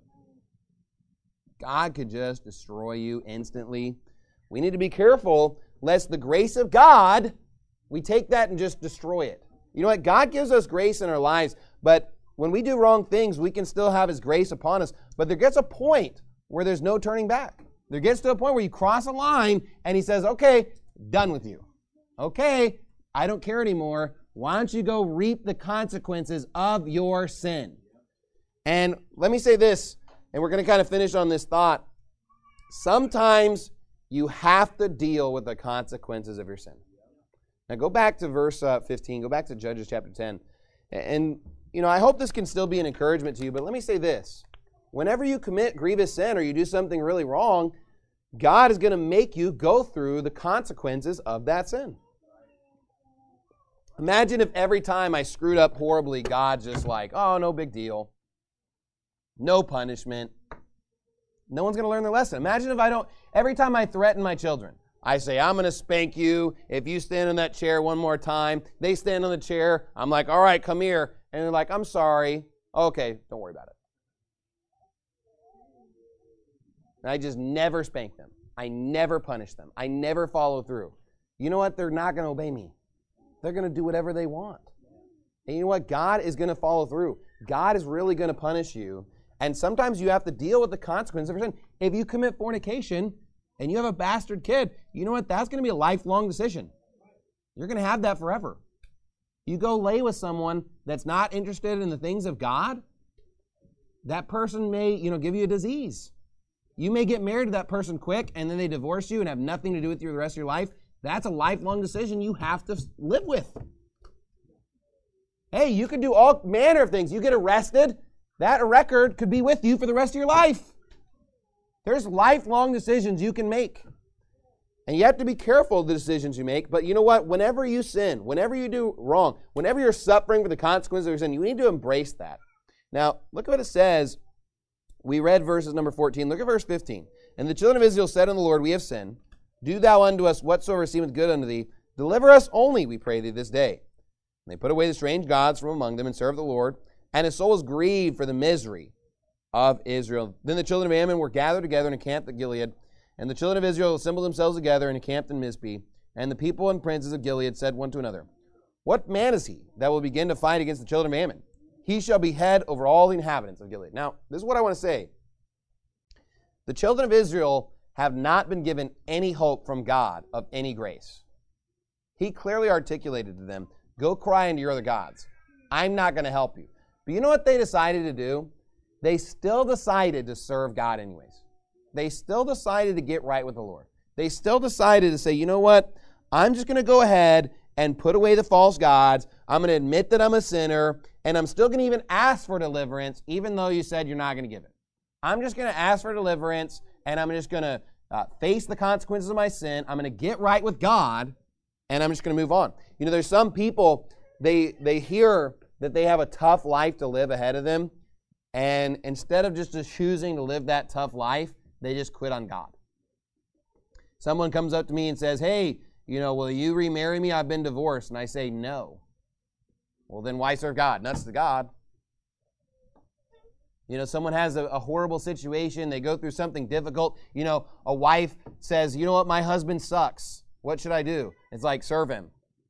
God could just destroy you instantly. We need to be careful lest the grace of God, we take that and just destroy it. You know what? God gives us grace in our lives, but when we do wrong things, we can still have His grace upon us. But there gets a point where there's no turning back. There gets to a point where you cross a line and He says, okay, done with you. Okay, I don't care anymore. Why don't you go reap the consequences of your sin? And let me say this, and we're going to kind of finish on this thought. Sometimes you have to deal with the consequences of your sin. Now go back to verse 15. Go back to Judges chapter 10. And, you know, I hope this can still be an encouragement to you, but let me say this. Whenever you commit grievous sin or you do something really wrong, God is going to make you go through the consequences of that sin. Imagine if every time I screwed up horribly, God's just like, oh, no big deal. No punishment. No one's going to learn their lesson. Imagine if every time I threaten my children, I say, I'm going to spank you if you stand in that chair one more time. They stand on the chair. I'm like, all right, come here. And they're like, I'm sorry. Okay, don't worry about it. And I just never spank them. I never punish them. I never follow through. You know what? They're not going to obey me. They're going to do whatever they want. And you know what? God is going to follow through. God is really going to punish you. And sometimes you have to deal with the consequences of your sin. If you commit fornication and you have a bastard kid, you know what? That's going to be a lifelong decision. You're going to have that forever. You go lay with someone that's not interested in the things of God, that person may, give you a disease. You may get married to that person quick and then they divorce you and have nothing to do with you the rest of your life. That's a lifelong decision you have to live with. Hey, you could do all manner of things. You get arrested, that record could be with you for the rest of your life. There's lifelong decisions you can make. And you have to be careful of the decisions you make. But you know what? Whenever you sin, whenever you do wrong, whenever you're suffering for the consequences of your sin, you need to embrace that. Now, look at what it says. We read verses number 14. Look at verse 15. And the children of Israel said unto the Lord, we have sinned. Do thou unto us whatsoever seemeth good unto thee. Deliver us only, we pray thee, this day. And they put away the strange gods from among them and served the Lord. And his soul was grieved for the misery of Israel. Then the children of Ammon were gathered together and encamped at Gilead. And the children of Israel assembled themselves together and encamped in Mizpeh. And the people and princes of Gilead said one to another, what man is he that will begin to fight against the children of Ammon? He shall be head over all the inhabitants of Gilead. Now, this is what I want to say. The children of Israel have not been given any hope from God of any grace. He clearly articulated to them, go cry unto your other gods. I'm not going to help you. But you know what they decided to do? They still decided to serve God anyways. They still decided to get right with the Lord. They still decided to say, you know what? I'm just going to go ahead and put away the false gods. I'm going to admit that I'm a sinner, and I'm still going to even ask for deliverance, even though you said you're not going to give it. I'm just going to ask for deliverance, and I'm just going to face the consequences of my sin. I'm going to get right with God, and I'm just going to move on. You know, there's some people, they hear that they have a tough life to live ahead of them, and instead of just choosing to live that tough life, they just quit on God. Someone comes up to me and says, hey, will you remarry me? I've been divorced. And I say, no. Well, then why serve God? Nuts to God. Someone has a horrible situation. They go through something difficult. A wife says, you know what? My husband sucks. What should I do? It's like, serve him.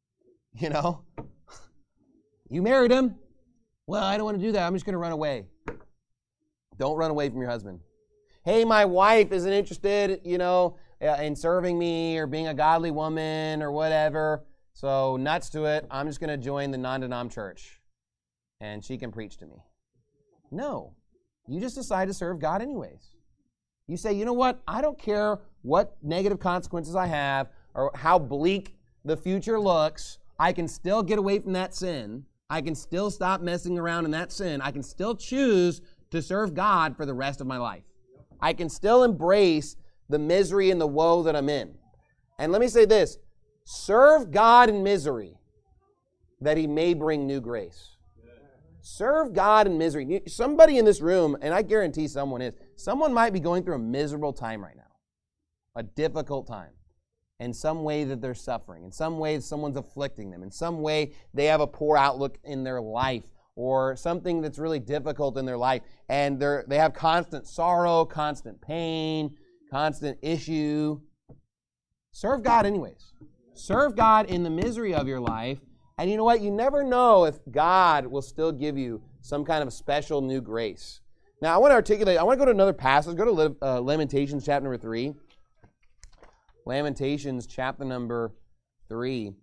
You married him. Well, I don't want to do that. I'm just going to run away. Don't run away from your husband. Hey, my wife isn't interested, in serving me or being a godly woman or whatever. So nuts to it. I'm just going to join the non-denom church and she can preach to me. No. You just decide to serve God anyways. You say, you know what? I don't care what negative consequences I have or how bleak the future looks. I can still get away from that sin. I can still stop messing around in that sin. I can still choose to serve God for the rest of my life. I can still embrace the misery and the woe that I'm in. And let me say this, serve God in misery that He may bring new grace. Serve God in misery. Somebody in this room, and I guarantee someone might be going through a miserable time right now, a difficult time. In some way that they're suffering, in some way someone's afflicting them, in some way they have a poor outlook in their life or something that's really difficult in their life, and they have constant sorrow, constant pain, constant issue. Serve God anyways. Serve God in the misery of your life, and you know what? You never know if God will still give you some kind of special new grace. Now, I want to go to another passage. Go to Lamentations chapter number 3. Lamentations chapter number 3.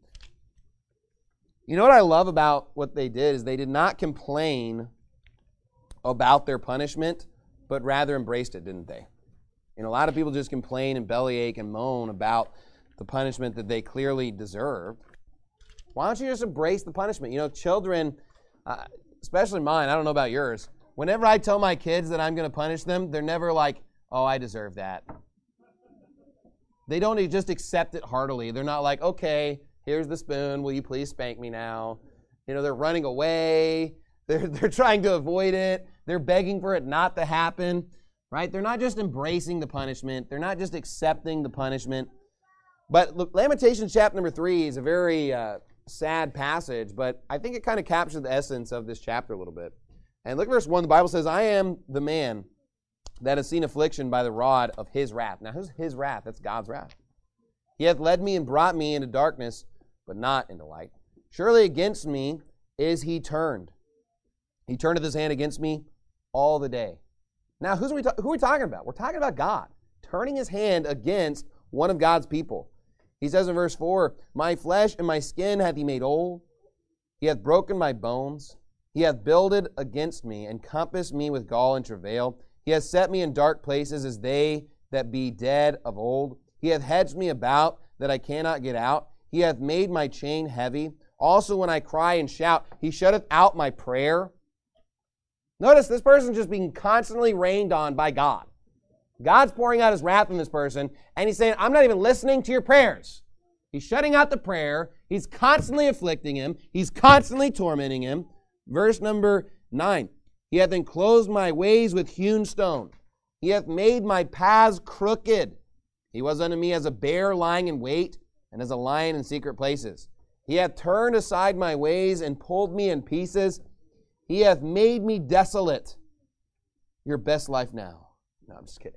You know what I love about what they did is they did not complain about their punishment, but rather embraced it, didn't they? A lot of people just complain and bellyache and moan about the punishment that they clearly deserved. Why don't you just embrace the punishment? Children, especially mine, I don't know about yours, whenever I tell my kids that I'm going to punish them, they're never like, oh, I deserve that. They don't just accept it heartily. They're not like, okay, here's the spoon. Will you please spank me now? They're running away. They're trying to avoid it. They're begging for it not to happen, right? They're not just embracing the punishment. They're not just accepting the punishment. But look, Lamentations chapter number 3 is a very sad passage, but I think it kind of captures the essence of this chapter a little bit. And look at verse 1. The Bible says, I am the man that has seen affliction by the rod of His wrath. Now, who's His wrath? That's God's wrath. He hath led me and brought me into darkness, but not into light. Surely against me is He turned. He turneth His hand against me all the day. Now, who are we talking about? We're talking about God turning His hand against one of God's people. He says in verse 4, my flesh and my skin hath He made old. He hath broken my bones. He hath builded against me and compassed me with gall and travail. He hath set me in dark places as they that be dead of old. He hath hedged me about that I cannot get out. He hath made my chain heavy. Also when I cry and shout, He shutteth out my prayer. Notice this person's just being constantly rained on by God. God's pouring out His wrath on this person, and He's saying, I'm not even listening to your prayers. He's shutting out the prayer. He's constantly afflicting him. He's constantly tormenting him. Verse number 9. He hath enclosed my ways with hewn stone. He hath made my paths crooked. He was unto me as a bear lying in wait, and as a lion in secret places. He hath turned aside my ways and pulled me in pieces. He hath made me desolate. Your best life now. No, I'm just kidding.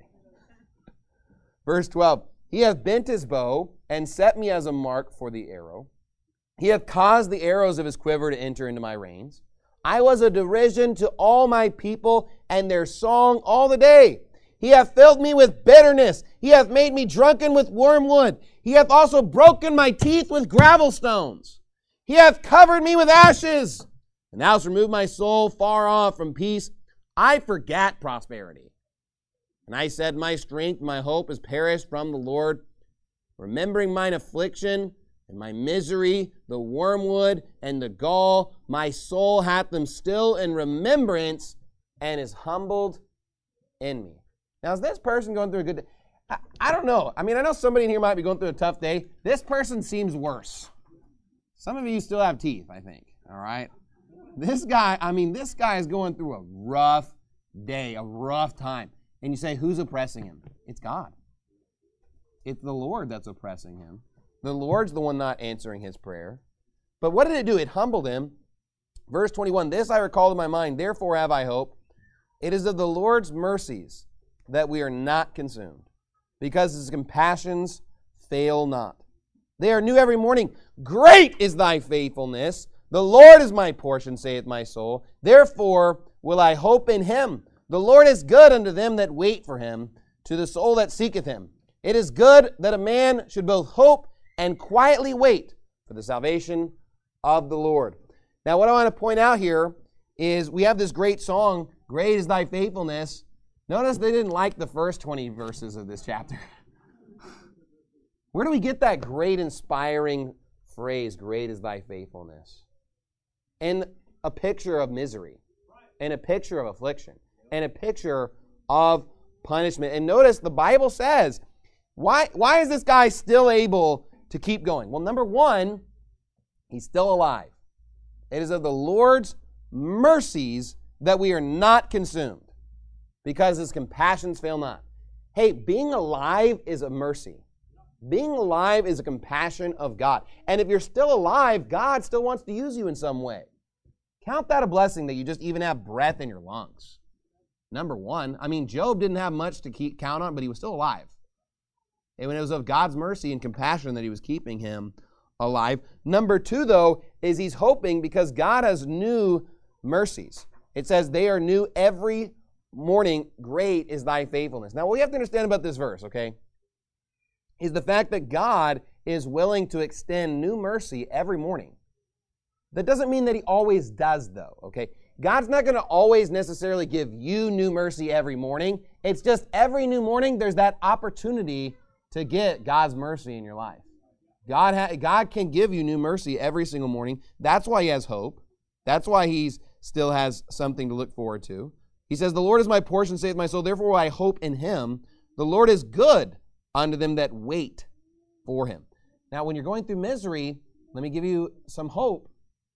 Verse 12. He hath bent His bow and set me as a mark for the arrow. He hath caused the arrows of His quiver to enter into my reins. I was a derision to all my people, and their song all the day. He hath filled me with bitterness. He hath made me drunken with wormwood. He hath also broken my teeth with gravel stones. He hath covered me with ashes, and thou hast removed my soul far off from peace. I forgat prosperity. And I said, my strength, my hope is perished from the Lord. Remembering mine affliction and my misery, the wormwood and the gall, my soul hath them still in remembrance and is humbled in me. Now, is this person going through a good day? I don't know. I mean, I know somebody in here might be going through a tough day. This person seems worse. Some of you still have teeth, I think. All right? This guy is going through a rough day, a rough time. And you say, who's oppressing him? It's God. It's the Lord that's oppressing him. The Lord's the one not answering his prayer. But what did it do? It humbled him. Verse 21, this I recall to my mind, therefore have I hope. It is of the Lord's mercies that we are not consumed, because his compassions fail not. They are new every morning. Great is thy faithfulness. The Lord is my portion, saith my soul. Therefore will I hope in him. The Lord is good unto them that wait for him, to the soul that seeketh him. It is good that a man should both hope and quietly wait for the salvation of the Lord. Now, what I want to point out here is we have this great song, Great is Thy Faithfulness. Notice they didn't like the first 20 verses of this chapter. Where do we get that great inspiring phrase, great is thy faithfulness? In a picture of misery, in a picture of affliction, in a picture of punishment. And notice the Bible says, why is this guy still able to keep going? Well, number one, he's still alive. It is of the Lord's mercies that we are not consumed, because his compassions fail not. Hey, being alive is a mercy. Being alive is a compassion of God. And if you're still alive, God still wants to use you in some way. Count that a blessing that you just even have breath in your lungs. Number one, I mean, Job didn't have much to count on, but he was still alive. And it was of God's mercy and compassion that he was keeping him alive. Number two, though, is he's hoping because God has new mercies. It says they are new every morning. Great is thy faithfulness. Now, what we have to understand about this verse, okay, is the fact that God is willing to extend new mercy every morning. That doesn't mean that he always does, though, okay? God's not going to always necessarily give you new mercy every morning. It's just every new morning there's that opportunity to get God's mercy in your life. God can give you new mercy every single morning. That's why he has hope. That's why he still has something to look forward to. He says, the Lord is my portion, saith my soul, therefore will I hope in him. The Lord is good unto them that wait for him. Now, when you're going through misery, let me give you some hope.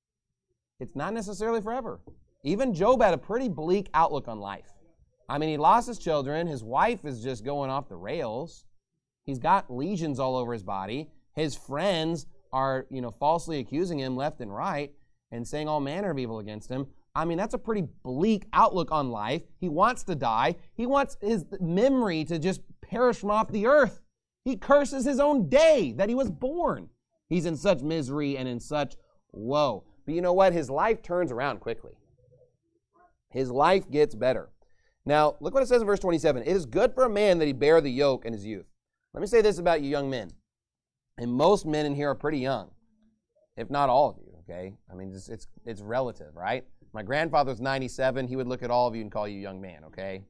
It's not necessarily forever. Even Job had a pretty bleak outlook on life. I mean, he lost his children. His wife is just going off the rails. He's got lesions all over his body. His friends are, falsely accusing him left and right and saying all manner of evil against him. I mean, that's a pretty bleak outlook on life. He wants to die. He wants his memory to just perish from off the earth. He curses his own day that he was born. He's in such misery and in such woe. But you know what? His life turns around quickly. His life gets better. Now, look what it says in verse 27. It is good for a man that he bear the yoke in his youth. Let me say this about you young men. And most men in here are pretty young, if not all of you, okay? I mean, it's relative, right? My grandfather's 97. He would look at all of you and call you young man, okay?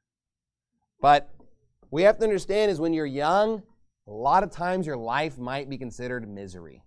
But we have to understand is when you're young, a lot of times your life might be considered misery.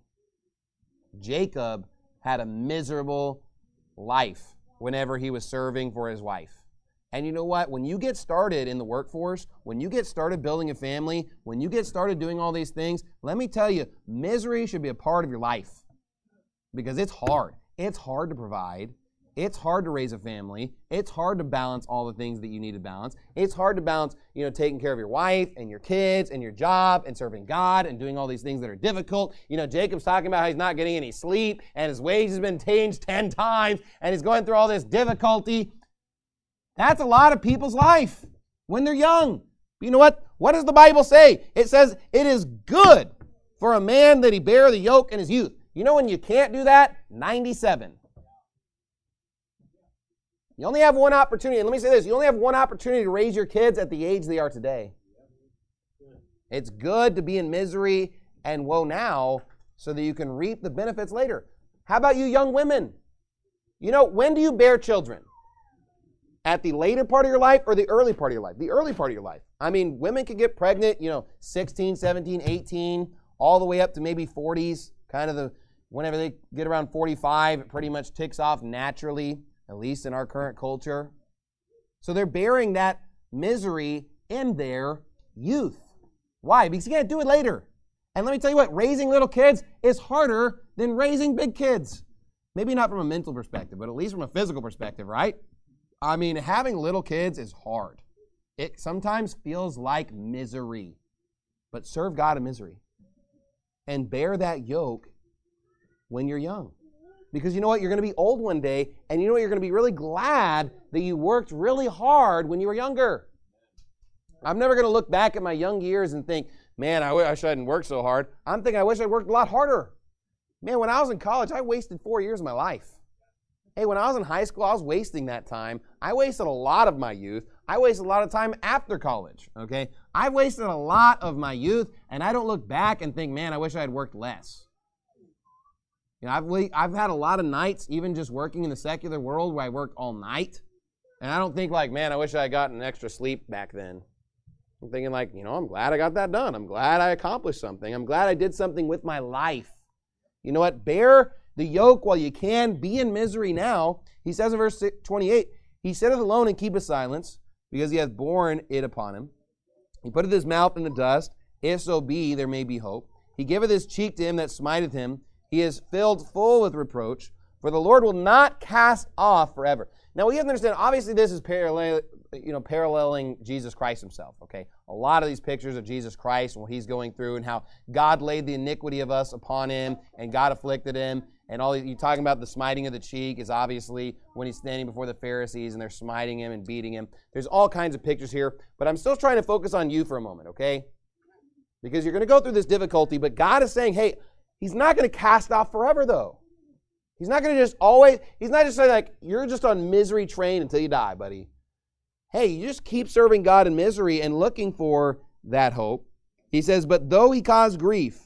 Jacob had a miserable life whenever he was serving for his wife. And you know what? When you get started in the workforce, when you get started building a family, when you get started doing all these things, let me tell you, misery should be a part of your life because it's hard. It's hard to provide. It's hard to raise a family. It's hard to balance all the things that you need to balance. It's hard to balance, taking care of your wife and your kids and your job and serving God and doing all these things that are difficult. Jacob's talking about how he's not getting any sleep and his wage has been changed 10 times and he's going through all this difficulty. That's a lot of people's life when they're young. But you know what? What does the Bible say? It says it is good for a man that he bear the yoke in his youth. You know when you can't do that? 97. You only have one opportunity. And let me say this. You only have one opportunity to raise your kids at the age they are today. It's good to be in misery and woe now so that you can reap the benefits later. How about you young women? When do you bear children? At the later part of your life or the early part of your life? The early part of your life. I mean, women can get pregnant, 16, 17, 18, all the way up to maybe 40s. Whenever they get around 45, it pretty much ticks off naturally, at least in our current culture. So they're bearing that misery in their youth. Why? Because you can't do it later. And let me tell you what, raising little kids is harder than raising big kids. Maybe not from a mental perspective, but at least from a physical perspective, right? I mean, having little kids is hard. It sometimes feels like misery. But serve God in misery. and bear that yoke when you're young. Because you know what? You're going to be old one day, and you know what? You're going to be really glad that you worked really hard when you were younger. I'm never going to look back at my young years and think, man, I wish I hadn't worked so hard. I'm thinking I wish I'd worked a lot harder. Man, when I was in college, I wasted 4 years of my life. Hey, when I was in high school, I was wasting that time. I wasted a lot of my youth. I wasted a lot of time after college, okay? I wasted a lot of my youth, and I don't look back and think, man, I wish I had worked less. You know, I've had a lot of nights, even just working in the secular world, where I worked all night, and I don't think like, man, I wish I had gotten extra sleep back then. I'm thinking like, you know, I'm glad I got that done. I'm glad I accomplished something. I'm glad I did something with my life. You know what? Bear the yoke while you can. Be in misery now. He says in verse 28, he sitteth alone and keepeth silence, because he hath borne it upon him. He putteth his mouth in the dust. If so be, there may be hope. He giveth his cheek to him that smiteth him. He is filled full with reproach. For the Lord will not cast off forever. Now we have to understand, obviously this is paralleling Jesus Christ himself, okay? A lot of these pictures of Jesus Christ and what he's going through and how God laid the iniquity of us upon him and God afflicted him. And all you talking about the smiting of the cheek is obviously when he's standing before the Pharisees and they're smiting him and beating him. There's all kinds of pictures here, but I'm still trying to focus on you for a moment, okay? Because you're going to go through this difficulty, but God is saying, hey, he's not going to cast off forever though. He's not going to just always, he's not just saying like, you're just on misery train until you die, buddy. Hey, you just keep serving God in misery and looking for that hope. He says, but though he cause grief,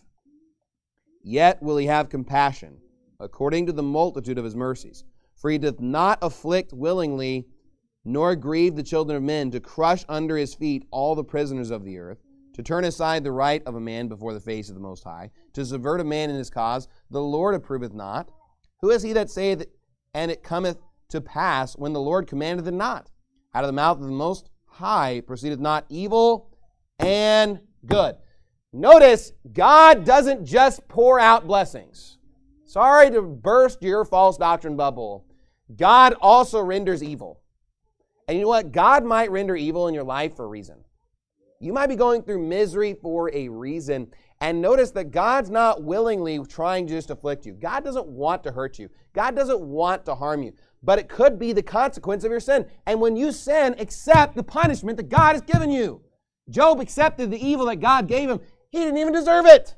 yet will he have compassion, according to the multitude of his mercies. For he doth not afflict willingly, nor grieve the children of men, to crush under his feet all the prisoners of the earth, to turn aside the right of a man before the face of the Most High, to subvert a man in his cause. The Lord approveth not. Who is he that saith, and it cometh to pass, when the Lord commandeth it not? Out of the mouth of the Most High proceedeth not evil and good. Notice, God doesn't just pour out blessings. Sorry to burst your false doctrine bubble. God also renders evil. And you know what? God might render evil in your life for a reason. You might be going through misery for a reason. And notice that God's not willingly trying to just afflict you. God doesn't want to hurt you. God doesn't want to harm you. But it could be the consequence of your sin. And when you sin, accept the punishment that God has given you. Job accepted the evil that God gave him. He didn't even deserve it.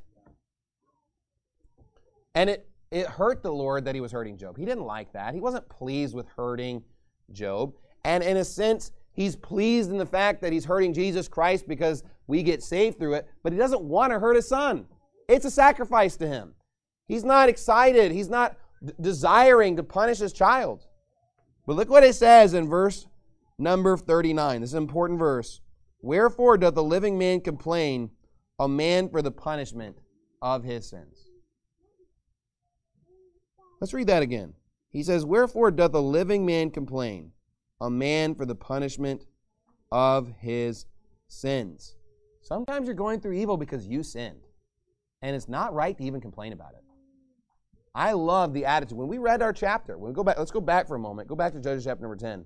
And it hurt the Lord that he was hurting Job. He didn't like that. He wasn't pleased with hurting Job. And in a sense, he's pleased in the fact that he's hurting Jesus Christ because we get saved through it, but he doesn't want to hurt his son. It's a sacrifice to him. He's not excited. He's not desiring to punish his child. But look what it says in verse number 39. This is an important verse. Wherefore doth the living man complain, a man for the punishment of his sins? Let's read that again. He says, wherefore doth the living man complain, a man for the punishment of his sins? Sometimes you're going through evil because you sinned. And it's not right to even complain about it. I love the attitude. When we read our chapter, let's go back for a moment. Go back to Judges chapter number 10.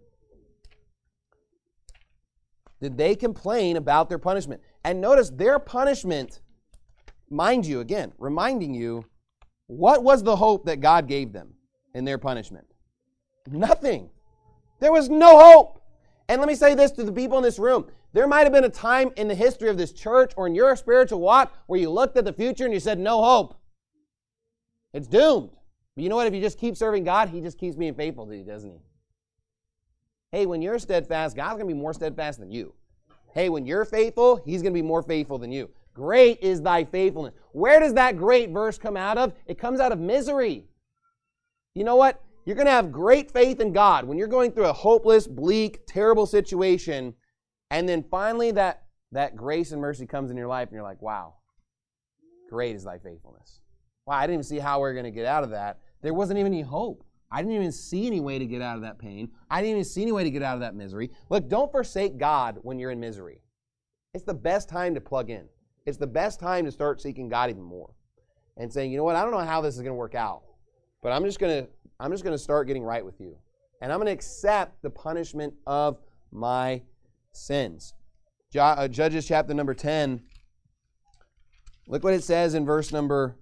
Did they complain about their punishment? And notice their punishment, mind you, again, reminding you, what was the hope that God gave them in their punishment? Nothing. There was no hope. And let me say this to the people in this room. There might have been a time in the history of this church or in your spiritual walk where you looked at the future and you said, no hope. It's doomed. But you know what? If you just keep serving God, he just keeps being faithful to you, doesn't he? Hey, when you're steadfast, God's going to be more steadfast than you. Hey, when you're faithful, he's going to be more faithful than you. Great is thy faithfulness. Where does that great verse come out of? It comes out of misery. You know what? You're going to have great faith in God when you're going through a hopeless, bleak, terrible situation, and then finally that grace and mercy comes in your life, and you're like, wow, great is thy faithfulness. Wow, I didn't even see how we were going to get out of that. There wasn't even any hope. I didn't even see any way to get out of that pain. I didn't even see any way to get out of that misery. Look, don't forsake God when you're in misery. It's the best time to plug in. It's the best time to start seeking God even more and saying, you know what, I don't know how this is going to work out, but I'm just going to start getting right with you. And I'm going to accept the punishment of my sins. Judges chapter number 10. Look what it says in verse number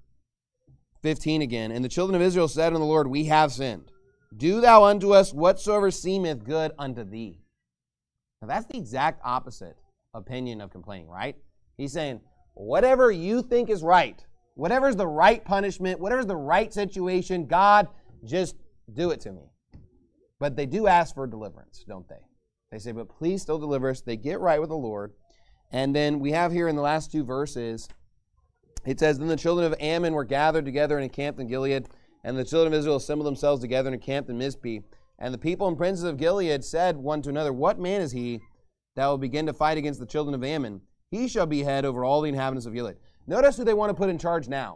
15 again. And the children of Israel said unto the Lord, we have sinned. Do thou unto us whatsoever seemeth good unto thee. Now that's the exact opposite opinion of complaining, right? He's saying, whatever you think is right, whatever's the right punishment, whatever's the right situation, God, just do it to me. But they do ask for deliverance, don't they? They say, but please still deliver us. They get right with the Lord. And then we have here in the last two verses, it says, then the children of Ammon were gathered together and encamped in Gilead, and the children of Israel assembled themselves together and encamped in Mizpeh. And the people and princes of Gilead said one to another, what man is he that will begin to fight against the children of Ammon? He shall be head over all the inhabitants of Gilead. Notice who they want to put in charge now.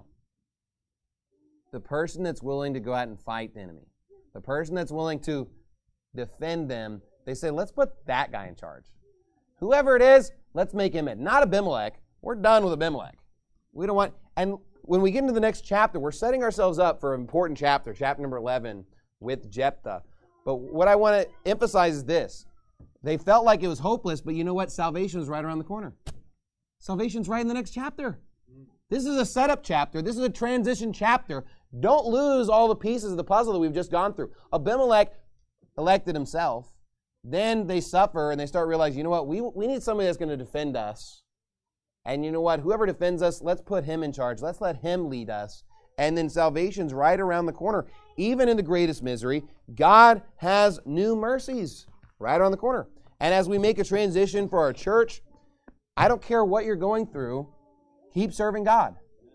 The person that's willing to go out and fight the enemy. The person that's willing to defend them. They say, let's put that guy in charge. Whoever it is, let's make him it. Not Abimelech. We're done with Abimelech. We don't want, and when we get into the next chapter, we're setting ourselves up for an important chapter, chapter number 11, with Jephthah. But what I want to emphasize is this. They felt like it was hopeless, but you know what? Salvation is right around the corner. Salvation's right in the next chapter. This is a setup chapter. This is a transition chapter. Don't lose all the pieces of the puzzle that we've just gone through. Abimelech elected himself. Then they suffer and they start realizing, you know what? We need somebody that's going to defend us. And you know what? Whoever defends us, let's put him in charge. Let's let him lead us. And then salvation's right around the corner. Even in the greatest misery, God has new mercies right around the corner. And as we make a transition for our church, I don't care what you're going through, keep serving God.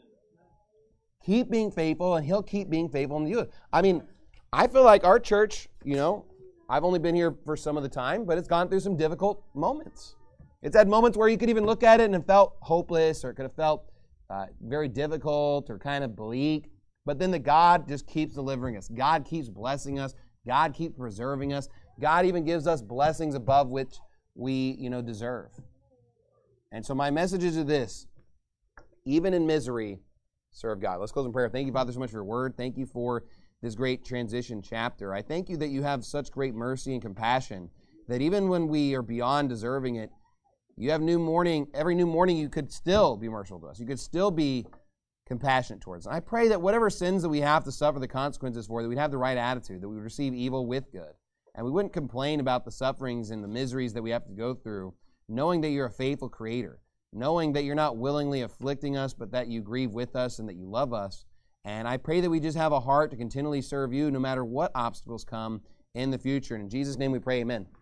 Keep being faithful, and he'll keep being faithful in you. I mean, I feel like our church, you know, I've only been here for some of the time, but it's gone through some difficult moments. It's had moments where you could even look at it and it felt hopeless, or it could have felt very difficult or kind of bleak. But then the God just keeps delivering us. God keeps blessing us. God keeps preserving us. God even gives us blessings above which we, deserve. And so my message is this: even in misery, serve God. Let's close in prayer. Thank you, Father, so much for your word. Thank you for this great transition chapter. I thank you that you have such great mercy and compassion that even when we are beyond deserving it, you have every new morning you could still be merciful to us. You could still be compassionate towards us. And I pray that whatever sins that we have to suffer the consequences for, that we'd have the right attitude, that we would receive evil with good. And we wouldn't complain about the sufferings and the miseries that we have to go through, knowing that you're a faithful creator, knowing that you're not willingly afflicting us, but that you grieve with us and that you love us. And I pray that we just have a heart to continually serve you no matter what obstacles come in the future. And in Jesus' name we pray, amen.